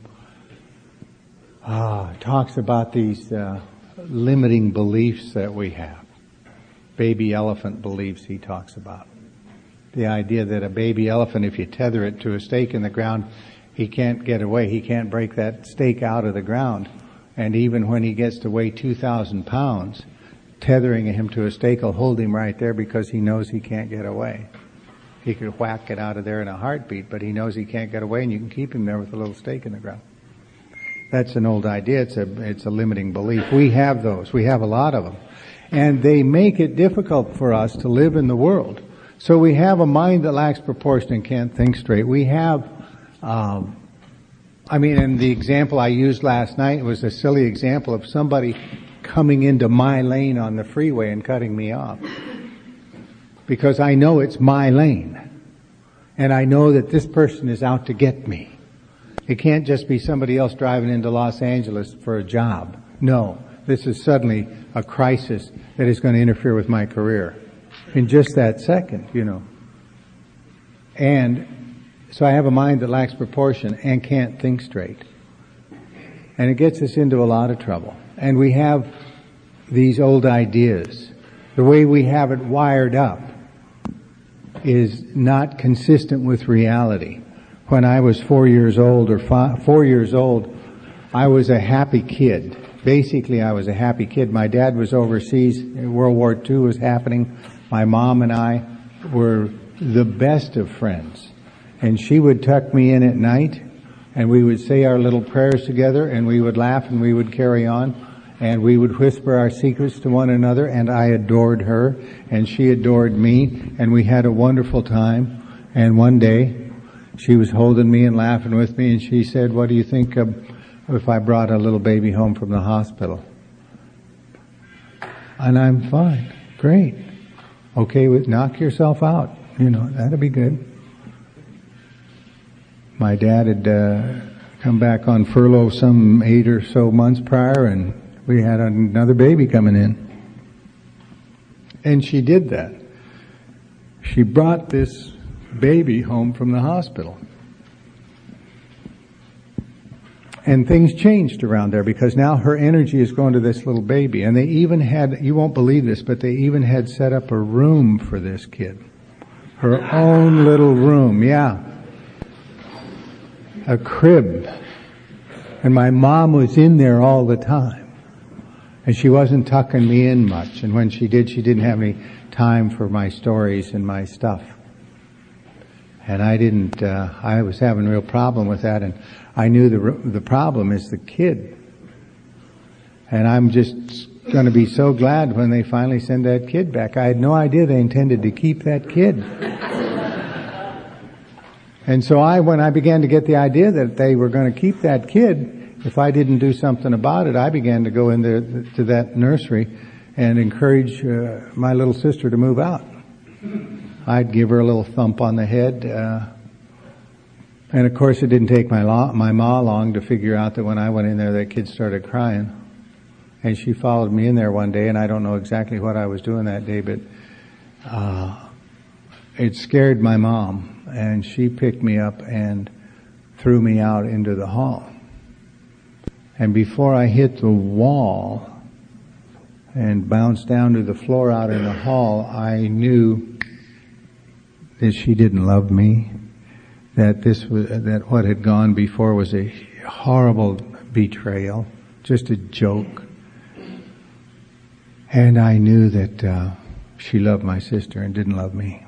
Ah, talks about these uh, limiting beliefs that we have. Baby elephant beliefs he talks about. The idea that a baby elephant, if you tether it to a stake in the ground, he can't get away. He can't break that stake out of the ground. And even when he gets to weigh two thousand pounds, tethering him to a stake will hold him right there because he knows he can't get away. He could whack it out of there in a heartbeat, but he knows he can't get away, and you can keep him there with a little stake in the ground. That's an old idea. It's a, it's a limiting belief. We have those. We have a lot of them. And they make it difficult for us to live in the world. So we have a mind that lacks proportion and can't think straight. We have, um, I mean, and the example I used last night was a silly example of somebody coming into my lane on the freeway and cutting me off. Because I know it's my lane. And I know that this person is out to get me. It can't just be somebody else driving into Los Angeles for a job. No, this is suddenly a crisis that is going to interfere with my career. In just that second, you know. And so I have a mind that lacks proportion and can't think straight. And it gets us into a lot of trouble. And we have these old ideas. The way we have it wired up is not consistent with reality. When I was four years old or five, four years old, I was a happy kid. Basically, I was a happy kid. My dad was overseas. World War Two was happening. My mom and I were the best of friends. And she would tuck me in at night and we would say our little prayers together, and we would laugh, and we would carry on, and we would whisper our secrets to one another, and I adored her, and she adored me, and we had a wonderful time. And one day, she was holding me and laughing with me, and she said, "What do you think of if I brought a little baby home from the hospital?" And I'm fine. Great. Okay, with knock yourself out. You know, that'd be good. My dad had uh, come back on furlough some eight or so months prior, and we had another baby coming in. And she did that. She brought this baby home from the hospital. And things changed around there because now her energy is going to this little baby. And they even had, you won't believe this, but they even had set up a room for this kid. Her own little room, yeah. A crib. And my mom was in there all the time. And she wasn't tucking me in much. And when she did, she didn't have any time for my stories and my stuff. And I didn't, uh, I was having a real problem with that, and I knew the the problem is the kid. And I'm just going to be so glad when they finally send that kid back. I had no idea they intended to keep that kid. And so I, when I began to get the idea that they were going to keep that kid, if I didn't do something about it, I began to go in there to that nursery and encourage uh, my little sister to move out. I'd give her a little thump on the head, uh, and of course it didn't take my lo- my ma long to figure out that when I went in there, that kid started crying. And she followed me in there one day, and I don't know exactly what I was doing that day, but uh, it scared my mom, and she picked me up and threw me out into the hall. And before I hit the wall and bounced down to the floor out in the hall, I knew that she didn't love me, that this was, that what had gone before was a horrible betrayal, just a joke. And I knew that uh, she loved my sister and didn't love me.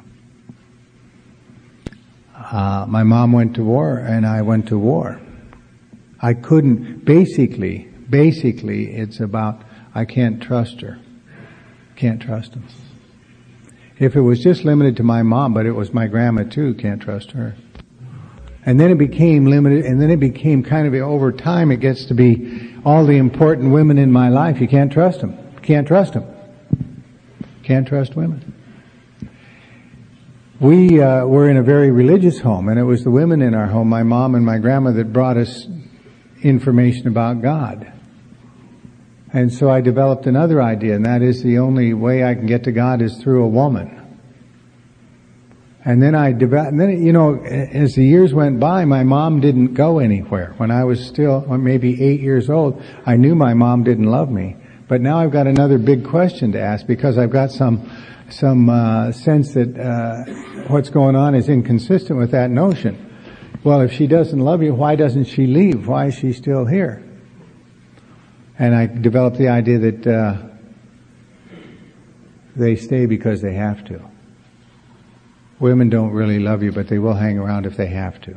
Uh, my mom went to war and I went to war. I couldn't, basically, basically it's about, I can't trust her. Can't trust him. If it was just limited to my mom, but it was my grandma too, can't trust her. And then it became limited, and then it became kind of, over time it gets to be all the important women in my life, you can't trust them. Can't trust them. Can't trust women. We uh, were in a very religious home, and it was the women in our home, my mom and my grandma, that brought us information about God. And so I developed another idea, and that is the only way I can get to God is through a woman. And then I developed, and then, you know, as the years went by, my mom didn't go anywhere. When I was still maybe eight years old, I knew my mom didn't love me. But now I've got another big question to ask, because I've got some, some, uh, sense that, uh, what's going on is inconsistent with that notion. Well, if she doesn't love you, why doesn't she leave? Why is she still here? And I developed the idea that uh, they stay because they have to. Women don't really love you, but they will hang around if they have to.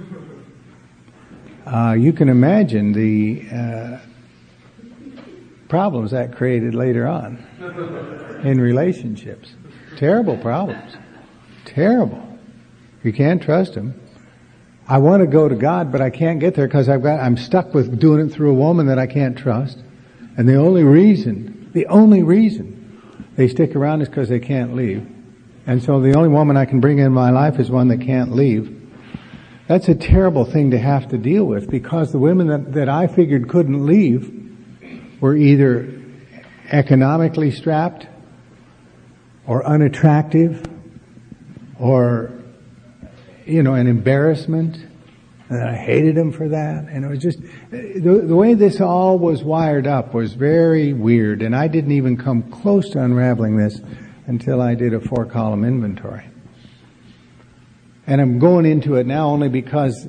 Uh, you can imagine the uh, problems that created later on in relationships. Terrible problems. Terrible. You can't trust them. I want to go to God, but I can't get there because I've got, I'm stuck with doing it through a woman that I can't trust. And the only reason, the only reason they stick around is because they can't leave. And so the only woman I can bring in my life is one that can't leave. That's a terrible thing to have to deal with, because the women that, that I figured couldn't leave were either economically strapped or unattractive or, you know, an embarrassment, and I hated him for that. And it was just, the, the way this all was wired up was very weird, and I didn't even come close to unraveling this until I did a four-column inventory. And I'm going into it now only because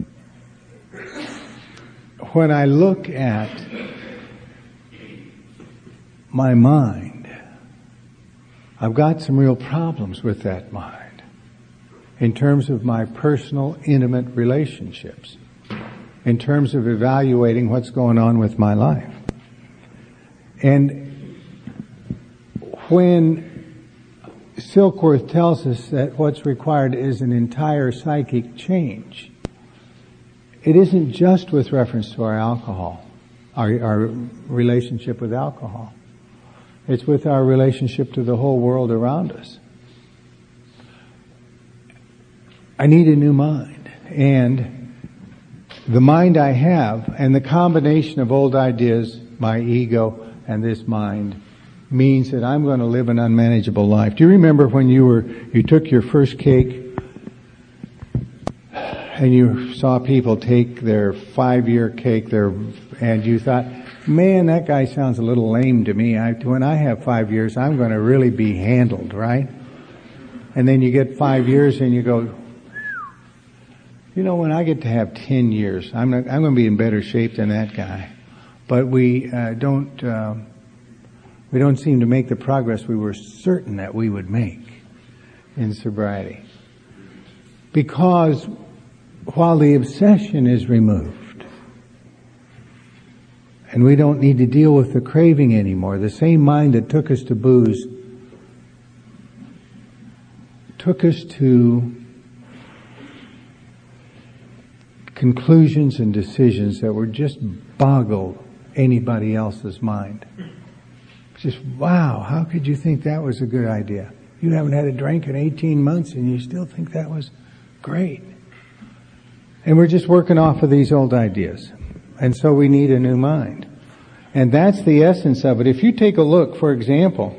when I look at my mind, I've got some real problems with that mind in terms of my personal, intimate relationships. in terms of evaluating what's going on with my life. And when Silkworth tells us that what's required is an entire psychic change, it isn't just with reference to our alcohol, our, our relationship with alcohol. It's with our relationship to the whole world around us. I need a new mind. And the mind I have and the combination of old ideas, my ego and this mind, means that I'm going to live an unmanageable life. Do you remember when you were, you took your first cake and you saw people take their five-year cake, their, and you thought, man, that guy sounds a little lame to me. I, when I have five years, I'm going to really be handled, right? And then you get five years and you go, you know, when I get to have ten years, I'm not, I'm going to be in better shape than that guy. But we uh, don't, uh, we don't seem to make the progress we were certain that we would make in sobriety. Because while the obsession is removed, and we don't need to deal with the craving anymore, the same mind that took us to booze took us to conclusions and decisions that were just boggle anybody else's mind. Just, wow, how could you think that was a good idea? You haven't had a drink in eighteen months and you still think that was great. And we're just working off of these old ideas. And so we need a new mind. And that's the essence of it. If you take a look, for example,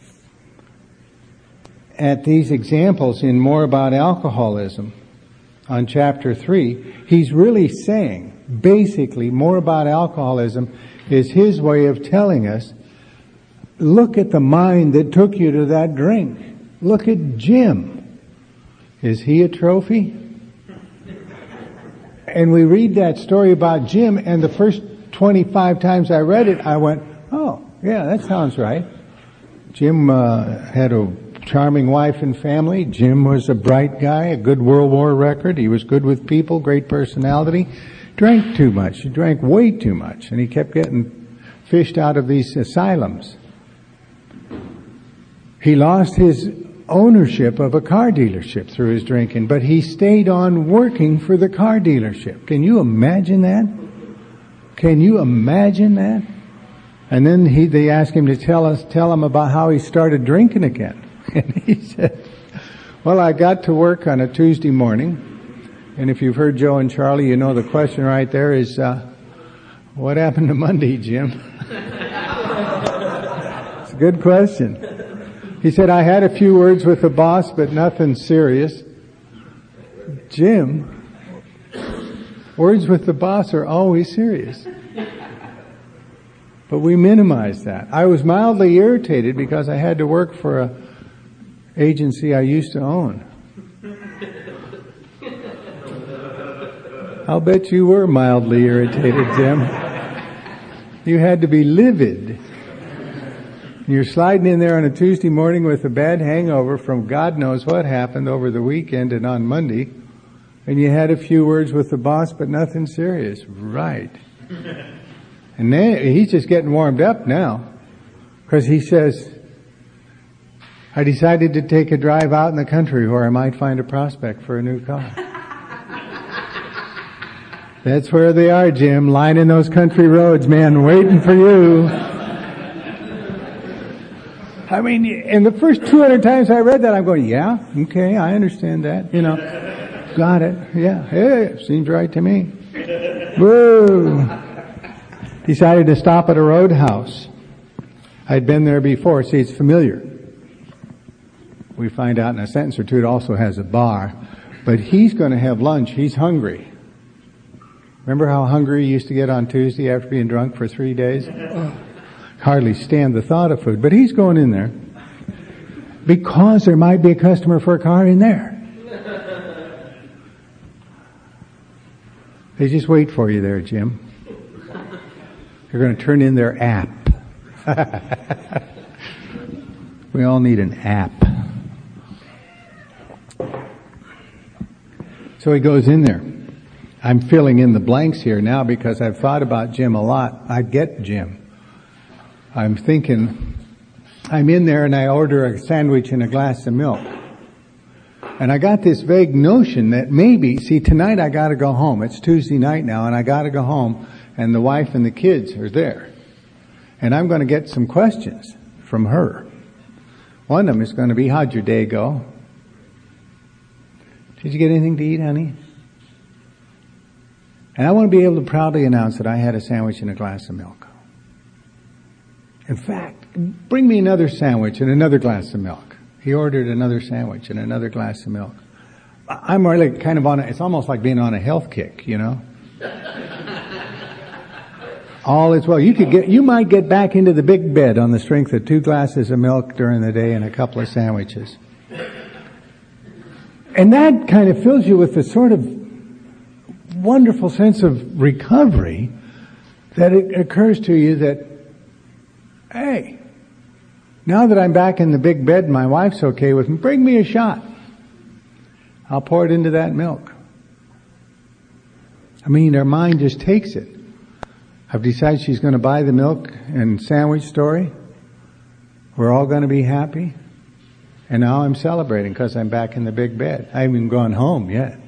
at these examples in More About Alcoholism, on chapter three, he's really saying, basically, More About Alcoholism is his way of telling us, look at the mind that took you to that drink. Look at Jim. Is he a trophy? And we read that story about Jim, and the first twenty-five times I read it, I went, oh, yeah, that sounds right. Jim uh, had a charming wife and family. Jim was a bright guy, a good World War record. He was good with people, great personality. Drank too much. He drank way too much. And he kept getting fished out of these asylums. He lost his ownership of a car dealership through his drinking, but he stayed on working for the car dealership. Can you imagine that? Can you imagine that? And then he, they asked him to tell us, tell him about how he started drinking again. And he said, well, I got to work on a Tuesday morning, and if you've heard Joe and Charlie, you know the question right there is, uh, what happened to Monday, Jim? It's a good question. He said, I had a few words with the boss, but nothing serious. Jim, words with the boss are always serious. But we minimize that. I was mildly irritated because I had to work for a agency I used to own. I'll bet you were mildly irritated, Jim. You had to be livid. You're sliding in there on a Tuesday morning with a bad hangover from God knows what happened over the weekend and on Monday, and you had a few words with the boss, but nothing serious. Right. And then he's just getting warmed up now, because he says, I decided to take a drive out in the country where I might find a prospect for a new car. That's where they are, Jim, lining those country roads, man, waiting for you. I mean, and the first two hundred times I read that, I'm going, yeah, okay, I understand that, you know. Got it, yeah, hey, seems right to me. Woo! Decided to stop at a roadhouse. I'd been there before, see, it's familiar. We find out in a sentence or two it also has a bar. But he's going to have lunch, he's hungry. Remember how hungry he used to get on Tuesday after being drunk for three days? Hardly stand the thought of food. But he's going in there because there might be a customer for a car in there. They just wait for you there, Jim. They're going to turn in their app. We all need an app. So he goes in there. I'm filling in the blanks here now because I've thought about Jim a lot. I get Jim. I'm thinking, I'm in there and I order a sandwich and a glass of milk. And I got this vague notion that maybe, see, tonight I gotta go home. It's Tuesday night now and I gotta go home and the wife and the kids are there. And I'm gonna get some questions from her. One of them is gonna be, how'd your day go? Did you get anything to eat, honey? And I want to be able to proudly announce that I had a sandwich and a glass of milk. In fact, bring me another sandwich and another glass of milk. He ordered another sandwich and another glass of milk. I'm really kind of on a, it's almost like being on a health kick, you know? All is well. You could get, you might get back into the big bed on the strength of two glasses of milk during the day and a couple of sandwiches. And that kind of fills you with the sort of wonderful sense of recovery that it occurs to you that, hey, now that I'm back in the big bed and my wife's okay with me, bring me a shot. I'll pour it into that milk. I mean, our mind just takes it. I've decided she's going to buy the milk and sandwich story. We're all going to be happy. And now I'm celebrating because I'm back in the big bed. I haven't even gone home yet.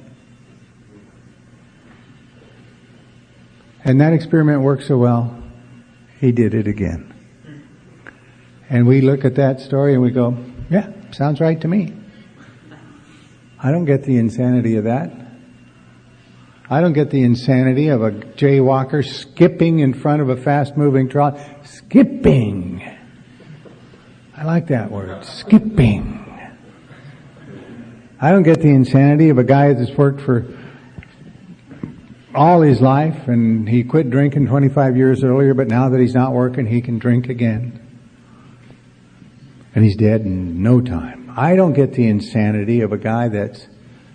And that experiment worked so well, he did it again. And we look at that story and we go, yeah, sounds right to me. I don't get the insanity of that. I don't get the insanity of a jaywalker skipping in front of a fast-moving trolley. Skipping. I like that word, skipping. I don't get the insanity of a guy that's worked for all his life and he quit drinking twenty-five years earlier, but now that he's not working, he can drink again. And he's dead in no time. I don't get the insanity of a guy that's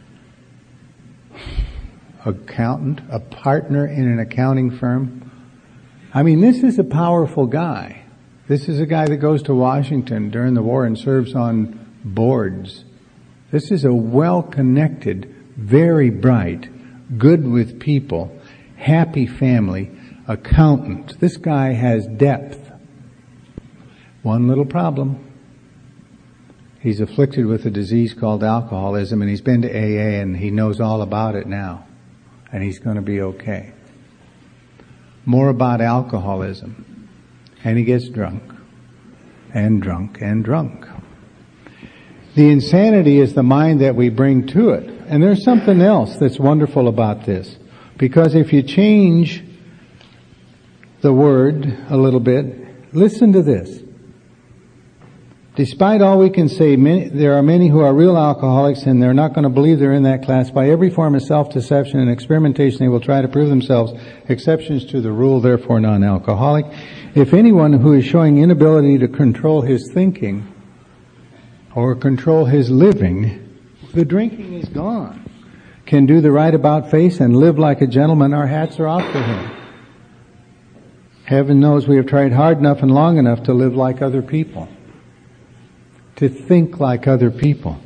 accountant, a partner in an accounting firm. I mean, this is a powerful guy. This is a guy that goes to Washington during the war and serves on boards. This is a well-connected, very bright, good with people, happy family, accountant. This guy has depth. One little problem. He's afflicted with a disease called alcoholism and he's been to A A and he knows all about it now. And he's going to be okay. More about alcoholism. And he gets drunk. And drunk and drunk. The insanity is the mind that we bring to it. And there's something else that's wonderful about this. Because if you change the word a little bit, listen to this. Despite all we can say, many, there are many who are real alcoholics and they're not going to believe they're in that class. By every form of self-deception and experimentation, they will try to prove themselves exceptions to the rule, therefore non-alcoholic. If anyone who is showing inability to control his thinking or control his living, the drinking is gone, can do the right about face and live like a gentleman, our hats are off to him. Heaven knows we have tried hard enough and long enough to live like other people. To think like other people.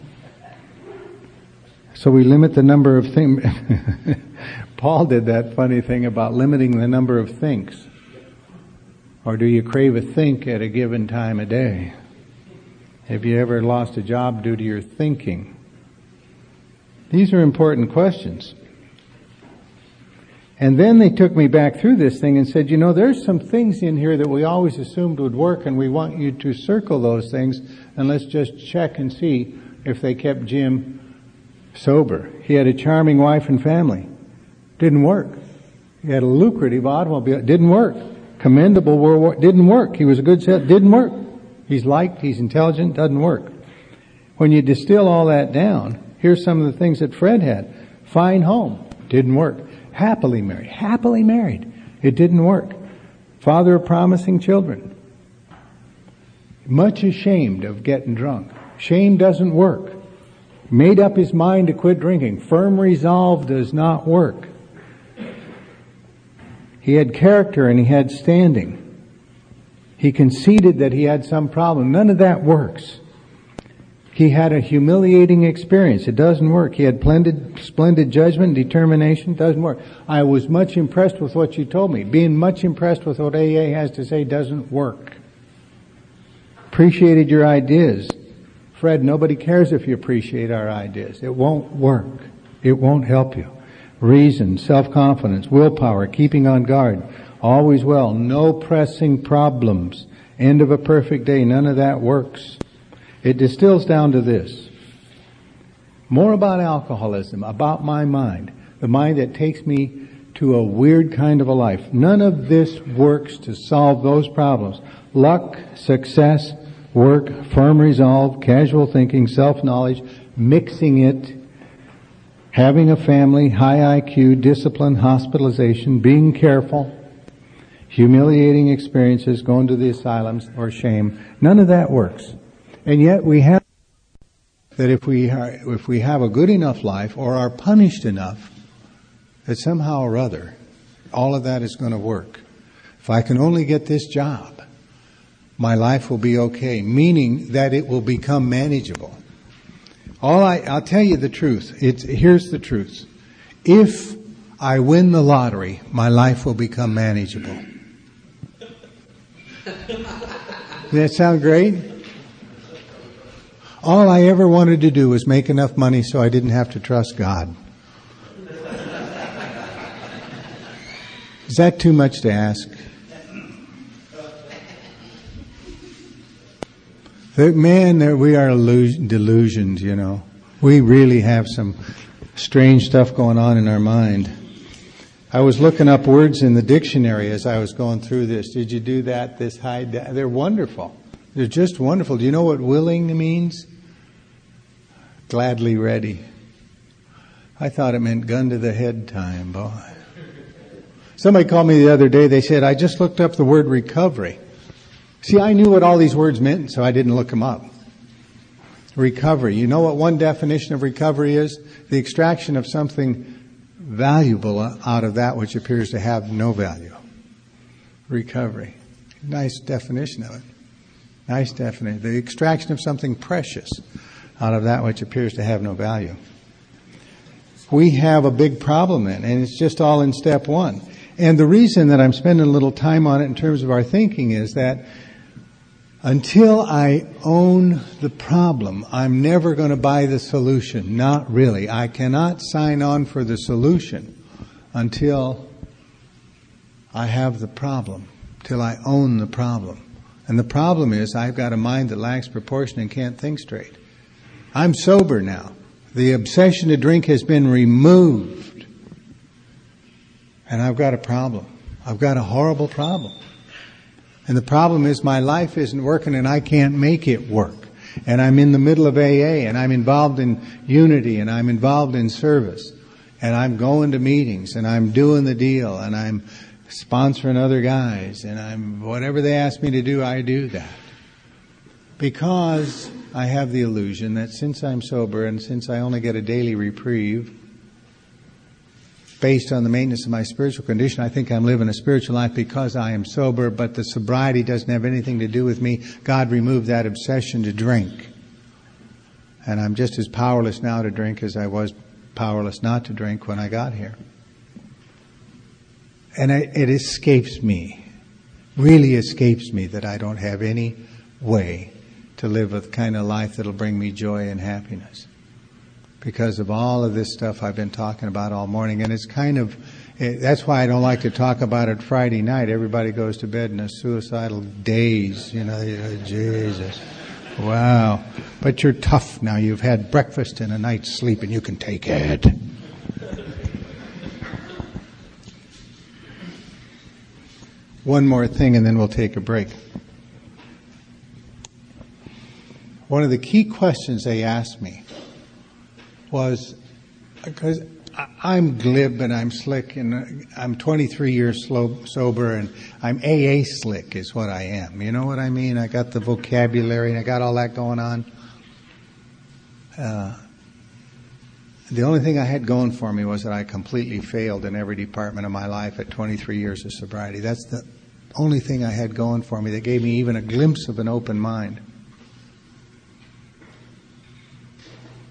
So we limit the number of things. Paul did that funny thing about limiting the number of thinks. Or do you crave a think at a given time of day? Have you ever lost a job due to your thinking? These are important questions. And then they took me back through this thing and said, you know, there's some things in here that we always assumed would work and we want you to circle those things and let's just check and see if they kept Jim sober. He had a charming wife and family. Didn't work. He had a lucrative automobile. Didn't work. Commendable World War. Didn't work. He was a good set. Didn't work. He's liked. He's intelligent. Doesn't work. When you distill all that down, here's some of the things that Fred had. Fine home. Didn't work. Happily married. Happily married. It didn't work. Father of promising children. Much ashamed of getting drunk. Shame doesn't work. Made up his mind to quit drinking. Firm resolve does not work. He had character and he had standing. He conceded that he had some problem. None of that works. He had a humiliating experience. It doesn't work. He had splendid, splendid judgment, determination. Doesn't work. I was much impressed with what you told me. Being much impressed with what A A has to say doesn't work. Appreciated your ideas. Fred, nobody cares if you appreciate our ideas. It won't work. It won't help you. Reason, self-confidence, willpower, keeping on guard. Always well. No pressing problems. End of a perfect day. None of that works. It distills down to this. More about alcoholism, about my mind. The mind that takes me to a weird kind of a life. None of this works to solve those problems. Luck, success, work, firm resolve, casual thinking, self-knowledge, mixing it, having a family, high I Q, discipline, hospitalization, being careful, humiliating experiences, going to the asylums, or shame. None of that works. And yet we have that if we are, if we have a good enough life or are punished enough, that somehow or other, all of that is going to work. If I can only get this job, my life will be okay, meaning that it will become manageable. All I, I'll tell you the truth. It's, here's the truth. If I win the lottery, my life will become manageable. Does that sound great? All I ever wanted to do was make enough money so I didn't have to trust God. Is that too much to ask? Man, we are delusioned, you know. We really have some strange stuff going on in our mind. I was looking up words in the dictionary as I was going through this. Did you do that? This high, they're wonderful. They're just wonderful. Do you know what willing means? Gladly ready. I thought it meant gun to the head time, boy. Somebody called me the other day. They said, I just looked up the word recovery. See, I knew what all these words meant, so I didn't look them up. Recovery. You know what one definition of recovery is? The extraction of something valuable out of that which appears to have no value. Recovery. Nice definition of it. Nice definition. The extraction of something precious out of that which appears to have no value. We have a big problem then, and it's just all in step one. And the reason that I'm spending a little time on it in terms of our thinking is that until I own the problem, I'm never going to buy the solution. Not really. I cannot sign on for the solution until I have the problem, till I own the problem. And the problem is I've got a mind that lacks proportion and can't think straight. I'm sober now. The obsession to drink has been removed. And I've got a problem. I've got a horrible problem. And the problem is my life isn't working and I can't make it work. And I'm in the middle of A A and I'm involved in unity and I'm involved in service. And I'm going to meetings and I'm doing the deal and I'm sponsoring other guys and I'm whatever they ask me to do, I do that. Because I have the illusion that since I'm sober and since I only get a daily reprieve based on the maintenance of my spiritual condition, I think I'm living a spiritual life because I am sober, but the sobriety doesn't have anything to do with me. God removed that obsession to drink. And I'm just as powerless now to drink as I was powerless not to drink when I got here. And I, it escapes me, really escapes me that I don't have any way to live a kind of life that'll bring me joy and happiness. Because of all of this stuff I've been talking about all morning. And it's kind of, it, that's why I don't like to talk about it Friday night. Everybody goes to bed in a suicidal daze. You know, Jesus. Wow. But you're tough now. You've had breakfast and a night's sleep and you can take it. One more thing and then we'll take a break. One of the key questions they asked me was, because I'm glib and I'm slick and I'm twenty-three years slow, sober and I'm A A slick is what I am. You know what I mean? I got the vocabulary and I got all that going on. Uh, the only thing I had going for me was that I completely failed in every department of my life at twenty-three years of sobriety. That's the only thing I had going for me that gave me even a glimpse of an open mind.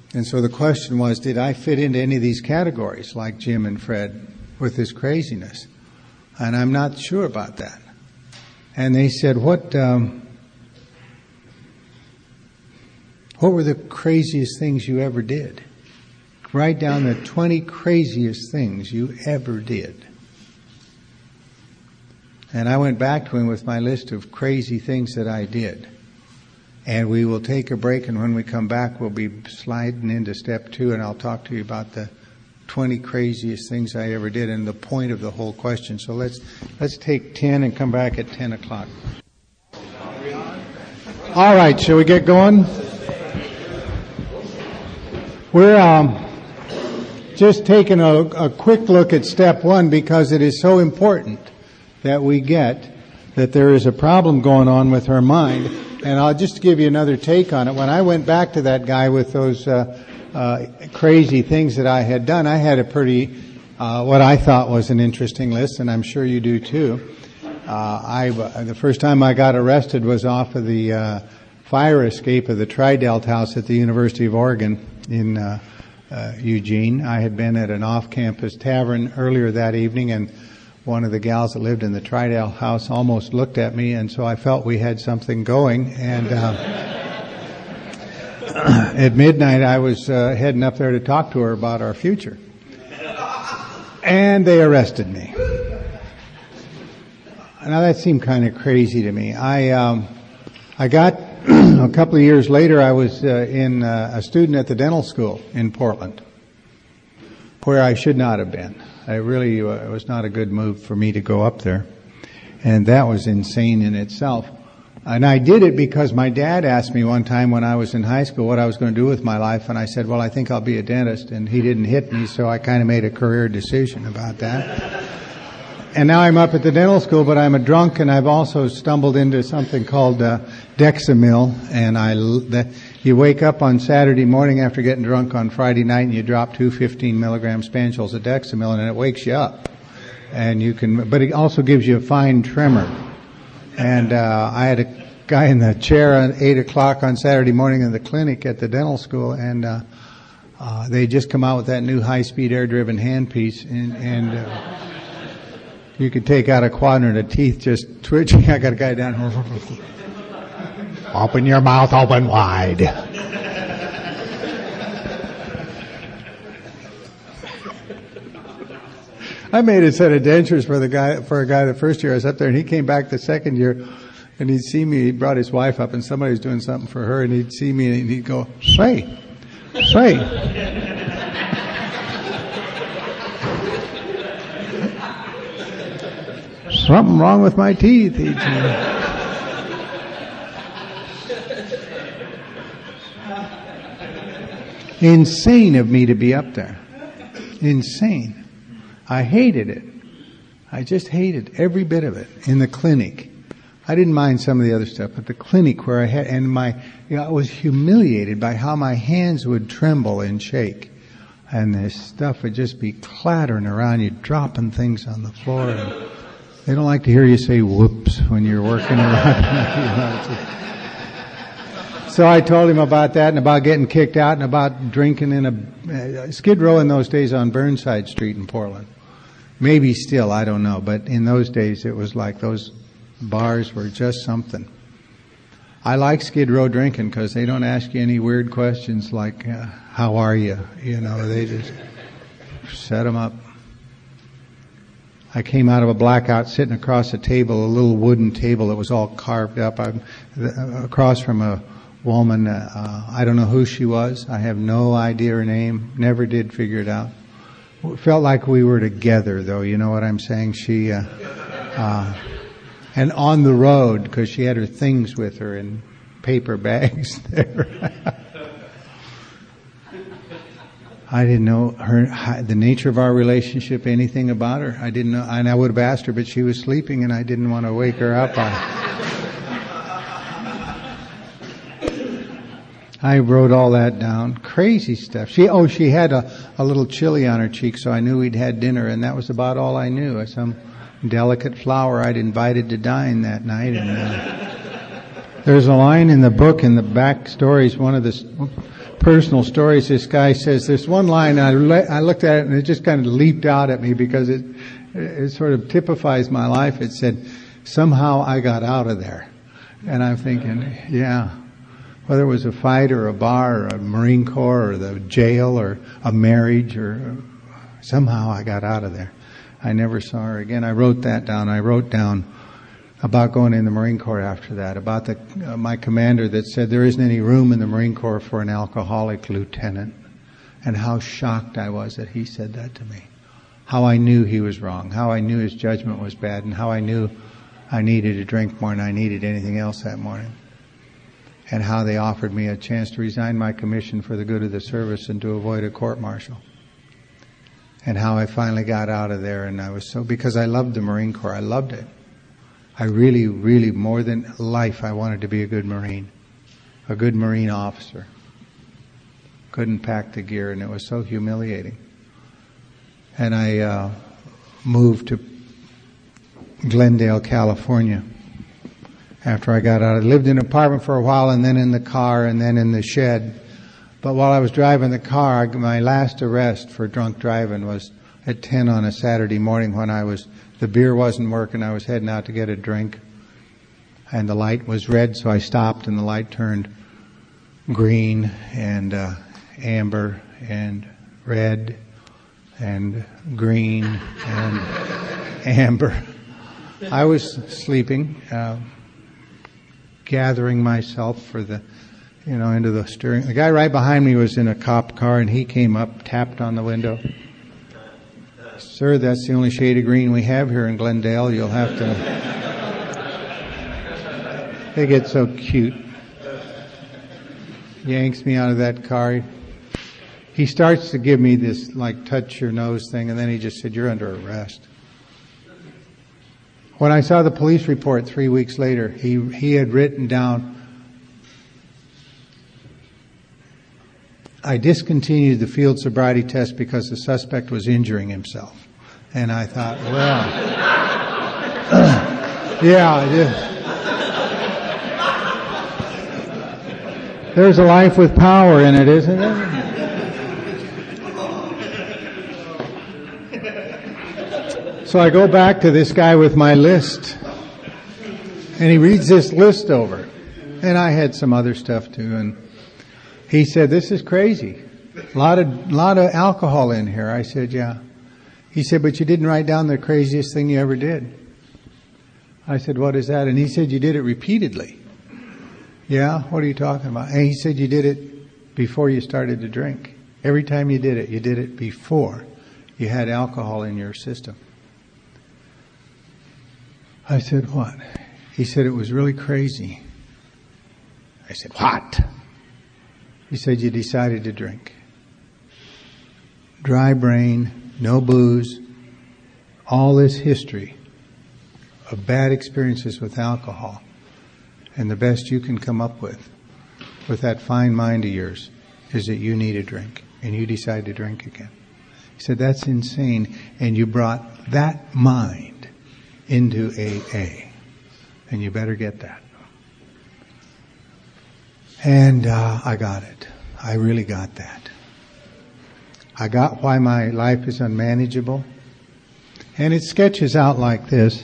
And so the question was, did I fit into any of these categories like Jim and Fred with this craziness? And I'm not sure about that. And they said, what, um, what were the craziest things you ever did? Write down the twenty craziest things you ever did. And I went back to him with my list of crazy things that I did. And we will take a break, and when we come back, we'll be sliding into step two, and I'll talk to you about the twenty craziest things I ever did and the point of the whole question. So let's let's take ten and come back at ten o'clock. All right, shall we get going? We're um, just taking a, a quick look at step one because it is so important that we get that there is a problem going on with her mind. And I'll just give you another take on it. When I went back to that guy with those uh, uh, crazy things that I had done, I had a pretty, uh, what I thought was an interesting list, and I'm sure you do too. Uh, I, the first time I got arrested was off of the uh, fire escape of the Tri-Delt House at the University of Oregon in uh, uh, Eugene. I had been at an off-campus tavern earlier that evening, and one of the gals that lived in the Tri-Delt house almost looked at me, and so I felt we had something going. And uh, at midnight, I was uh, heading up there to talk to her about our future. And they arrested me. Now that seemed kind of crazy to me. I um, I got a couple of years later. I was uh, in uh, a student at the dental school in Portland, where I should not have been. I really, uh, it was not a good move for me to go up there. And that was insane in itself. And I did it because my dad asked me one time when I was in high school what I was going to do with my life. And I said, well, I think I'll be a dentist. And he didn't hit me, so I kind of made a career decision about that. And now I'm up at the dental school, but I'm a drunk, and I've also stumbled into something called uh, Dexamil. And I, that, you wake up on Saturday morning after getting drunk on Friday night, and you drop two fifteen milligram spanules of Dexamil, and it wakes you up. And you can, but it also gives you a fine tremor. And uh, I had a guy in the chair at eight o'clock on Saturday morning in the clinic at the dental school, and uh, uh, they just come out with that new high-speed air-driven handpiece, and. and uh, You could take out a quadrant of teeth just twitching. I got a guy down here. Open your mouth open wide. I made a set of dentures for the guy, for a guy the first year I was up there, and he came back the second year, and he'd see me, he brought his wife up, and somebody was doing something for her, and he'd see me, and he'd go, say, say. Something wrong with my teeth. Insane of me to be up there. Insane. I hated it. I just hated every bit of it in the clinic. I didn't mind some of the other stuff, but the clinic where I had, and my, you know, I was humiliated by how my hands would tremble and shake. And this stuff would just be clattering around you, dropping things on the floor. And, they don't like to hear you say whoops when you're working around. So I told him about that and about getting kicked out and about drinking in a uh, Skid Row in those days on Burnside Street in Portland. Maybe still, I don't know. But in those days it was like those bars were just something. I like Skid Row drinking because they don't ask you any weird questions like, uh, how are you? You know, they just set them up. I came out of a blackout sitting across a table, a little wooden table that was all carved up. I'm across from a woman. Uh, I don't know who she was. I have no idea her name. Never did figure it out. It felt like we were together, though. You know what I'm saying? She, uh, uh, and on the road, because she had her things with her in paper bags there. I didn't know her, the nature of our relationship, anything about her. I didn't know, and I would have asked her, but she was sleeping and I didn't want to wake her up. I, I wrote all that down. Crazy stuff. She, oh, she had a, a little chili on her cheek, so I knew we'd had dinner, and that was about all I knew. Some delicate flower I'd invited to dine that night. And uh, there's a line in the book in the back stories, one of the personal stories. This guy says, there's one line, I, le- I looked at it and it just kind of leaped out at me because it, it sort of typifies my life. It said, somehow I got out of there. And I'm thinking, yeah, whether it was a fight or a bar or a Marine Corps or the jail or a marriage, or somehow I got out of there. I never saw her again. I wrote that down. I wrote down about going in the Marine Corps after that, about the uh, my commander that said there isn't any room in the Marine Corps for an alcoholic lieutenant, and how shocked I was that he said that to me. How I knew he was wrong, how I knew his judgment was bad, and how I knew I needed to drink more than I needed anything else that morning. And how they offered me a chance to resign my commission for the good of the service and to avoid a court-martial. And how I finally got out of there, and I was so, because I loved the Marine Corps, I loved it. I really, really, more than life, I wanted to be a good Marine, a good Marine officer. Couldn't pack the gear, and it was so humiliating. And I uh, moved to Glendale, California. After I got out, I lived in an apartment for a while, and then in the car, and then in the shed. But while I was driving the car, my last arrest for drunk driving was at ten on a Saturday morning when I was, the beer wasn't working, I was heading out to get a drink. And the light was red, so I stopped, and the light turned green and uh, amber and red and green and amber. I was sleeping, uh, gathering myself for the, you know, into the steering. The guy right behind me was in a cop car, and he came up, tapped on the window. Sir, that's the only shade of green we have here in Glendale. You'll have to... They get so cute. Yanks me out of that car. He starts to give me this, like, touch your nose thing, and then he just said, you're under arrest. When I saw the police report three weeks later, he he had written down, I discontinued the field sobriety test because the suspect was injuring himself. And I thought, well, yeah, I did. There's a life with power in it, isn't there? So I go back to this guy with my list, and he reads this list over. And I had some other stuff too, and he said, this is crazy. A lot of, lot of alcohol in here. I said, yeah. He said, but you didn't write down the craziest thing you ever did. I said, what is that? And he said, you did it repeatedly. Yeah, what are you talking about? And he said, you did it before you started to drink. Every time you did it, you did it before you had alcohol in your system. I said, what? He said, it was really crazy. I said, what? He said, you decided to drink. Dry brain, no booze, all this history of bad experiences with alcohol. And the best you can come up with, with that fine mind of yours, is that you need a drink. And you decide to drink again. He said, that's insane. And you brought that mind into A A. And you better get that. And uh, I got it. I really got that. I got why my life is unmanageable. And it sketches out like this.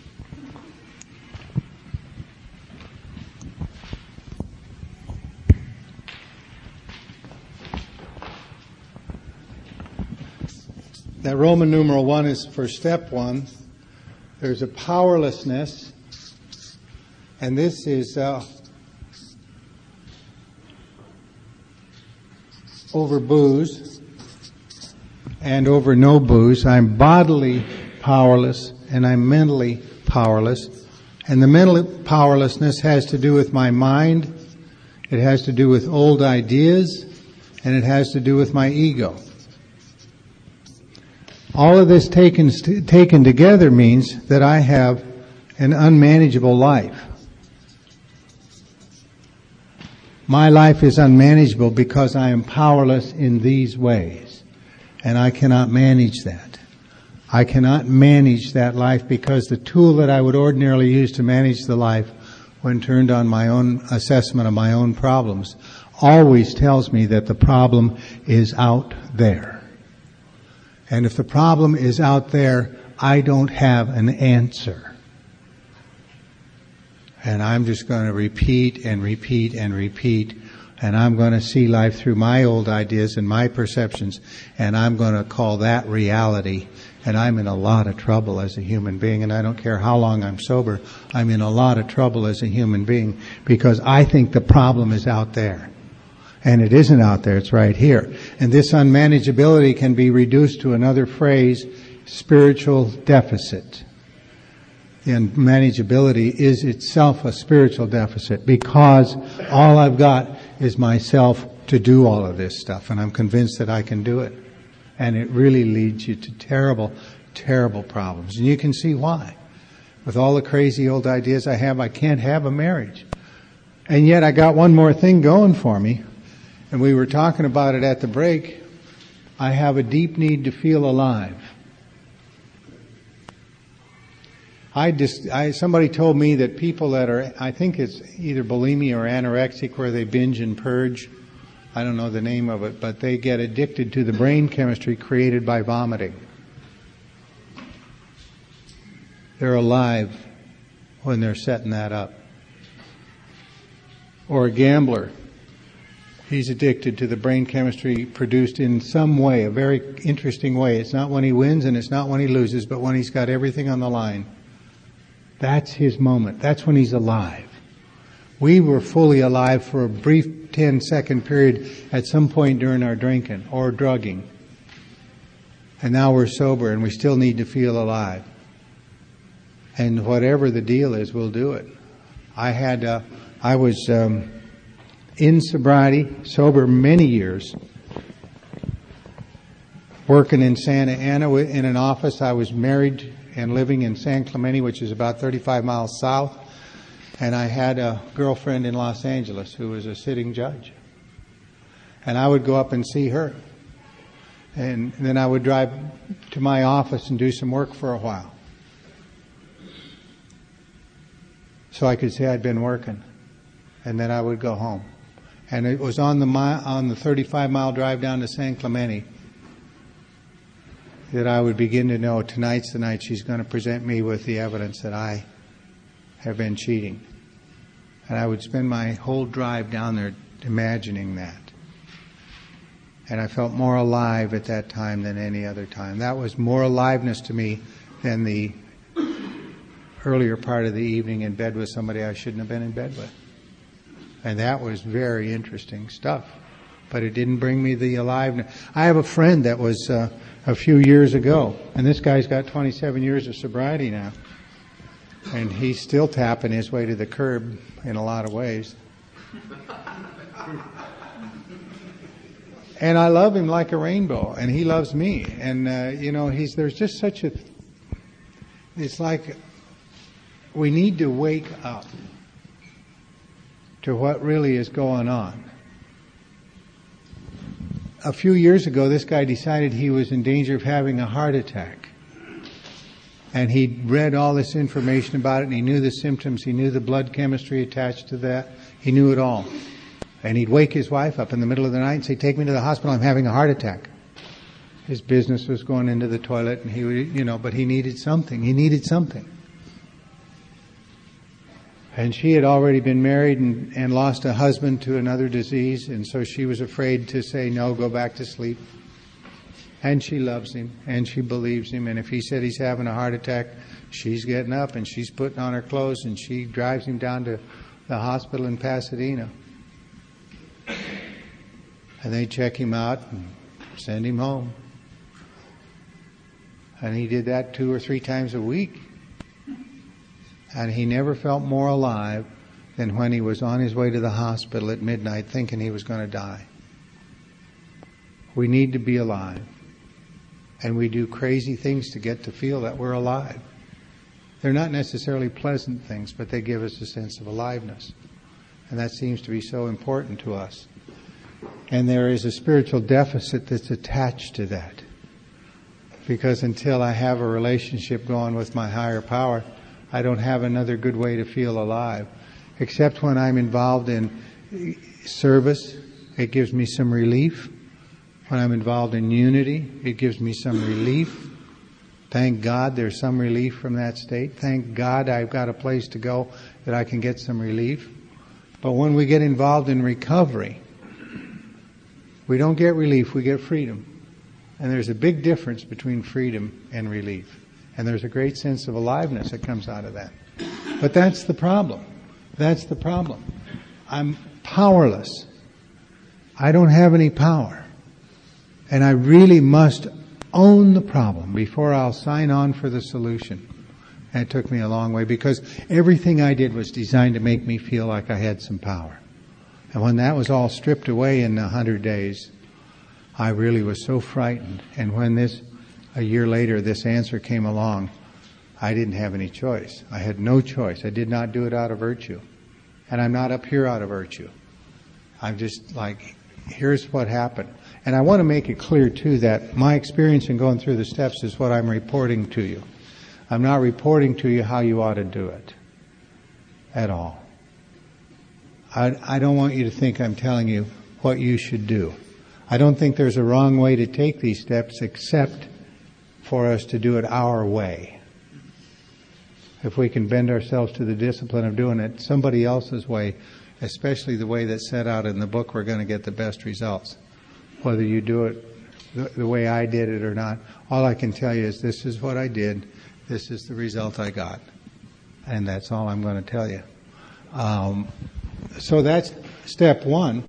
That Roman numeral one is for step one. There's a powerlessness, and this is uh, over booze and over no booze. I'm bodily powerless, and I'm mentally powerless. And the mental powerlessness has to do with my mind, it has to do with old ideas, and it has to do with my ego. All of this taken, taken together means that I have an unmanageable life. My life is unmanageable because I am powerless in these ways. And I cannot manage that. I cannot manage that life because the tool that I would ordinarily use to manage the life when turned on my own assessment of my own problems, always tells me that the problem is out there. And if the problem is out there, I don't have an answer. And I'm just going to repeat and repeat and repeat, and I'm going to see life through my old ideas and my perceptions, and I'm going to call that reality. And I'm in a lot of trouble as a human being, and I don't care how long I'm sober, I'm in a lot of trouble as a human being because I think the problem is out there. And it isn't out there, it's right here. And this unmanageability can be reduced to another phrase, spiritual deficit. The unmanageability is itself a spiritual deficit because all I've got is myself to do all of this stuff, and I'm convinced that I can do it. And it really leads you to terrible, terrible problems. And you can see why. With all the crazy old ideas I have, I can't have a marriage. And yet I got one more thing going for me. And we were talking about it at the break. I have a deep need to feel alive. I just, I, somebody told me that people that are, I think it's either bulimia or anorexic, where they binge and purge, I don't know the name of it, but they get addicted to the brain chemistry created by vomiting. They're alive when they're setting that up. Or a gambler. He's addicted to the brain chemistry produced in some way, a very interesting way. It's not when he wins and it's not when he loses, but when he's got everything on the line. That's his moment. That's when he's alive. We were fully alive for a brief ten-second period at some point during our drinking or drugging. And now we're sober and we still need to feel alive. And whatever the deal is, we'll do it. I had, uh, I was um, in sobriety, sober many years, working in Santa Ana in an office. I was married and living in San Clemente, which is about thirty-five miles south. And I had a girlfriend in Los Angeles who was a sitting judge. And I would go up and see her. And then I would drive to my office and do some work for a while. So I could say I'd been working. And then I would go home. And it was on the mi- on the thirty-five mile drive down to San Clemente that I would begin to know tonight's the night she's going to present me with the evidence that I have been cheating. And I would spend my whole drive down there imagining that. And I felt more alive at that time than any other time. That was more aliveness to me than the earlier part of the evening in bed with somebody I shouldn't have been in bed with. And that was very interesting stuff. But it didn't bring me the aliveness. I have a friend that was uh, a few years ago, and this guy's got twenty-seven years of sobriety now. And he's still tapping his way to the curb in a lot of ways. And I love him like a rainbow, and he loves me. And, uh, you know, he's there's just such a... It's like we need to wake up to what really is going on. A few years ago, this guy decided he was in danger of having a heart attack. And he read all this information about it, and he knew the symptoms, he knew the blood chemistry attached to that, he knew it all. And he'd wake his wife up in the middle of the night and say, "Take me to the hospital, I'm having a heart attack." His business was going into the toilet, and he would, you know, but he needed something, he needed something. And she had already been married and, and lost a husband to another disease, and so she was afraid to say, "No, go back to sleep." And she loves him, and she believes him, and if he said he's having a heart attack, she's getting up, and she's putting on her clothes, and she drives him down to the hospital in Pasadena. And they check him out and send him home. And he did that two or three times a week. And he never felt more alive than when he was on his way to the hospital at midnight thinking he was going to die. We need to be alive. And we do crazy things to get to feel that we're alive. They're not necessarily pleasant things, but they give us a sense of aliveness. And that seems to be so important to us. And there is a spiritual deficit that's attached to that. Because until I have a relationship going with my higher power, I don't have another good way to feel alive. except when I'm involved in service, it gives me some relief. When I'm involved in unity, it gives me some relief. Thank God there's some relief from that state. Thank God I've got a place to go that I can get some relief. But when we get involved in recovery, we don't get relief, we get freedom. And there's a big difference between freedom and relief. And there's a great sense of aliveness that comes out of that. But that's the problem. That's the problem. I'm powerless. I don't have any power. And I really must own the problem before I'll sign on for the solution. And it took me a long way because everything I did was designed to make me feel like I had some power. And when that was all stripped away in a hundred days, I really was so frightened. And when this, a year later, this answer came along, I didn't have any choice. I had no choice. I did not do it out of virtue. And I'm not up here out of virtue. I'm just like, here's what happened. And I want to make it clear, too, that my experience in going through the steps is what I'm reporting to you. I'm not reporting to you how you ought to do it at all. I, I don't want you to think I'm telling you what you should do. I don't think there's a wrong way to take these steps except for us to do it our way. If we can bend ourselves to the discipline of doing it somebody else's way, especially the way that's set out in the book, we're going to get the best results. Whether you do it the, the way I did it or not, all I can tell you is this is what I did, this is the result I got. And that's all I'm going to tell you. Um, so that's step one.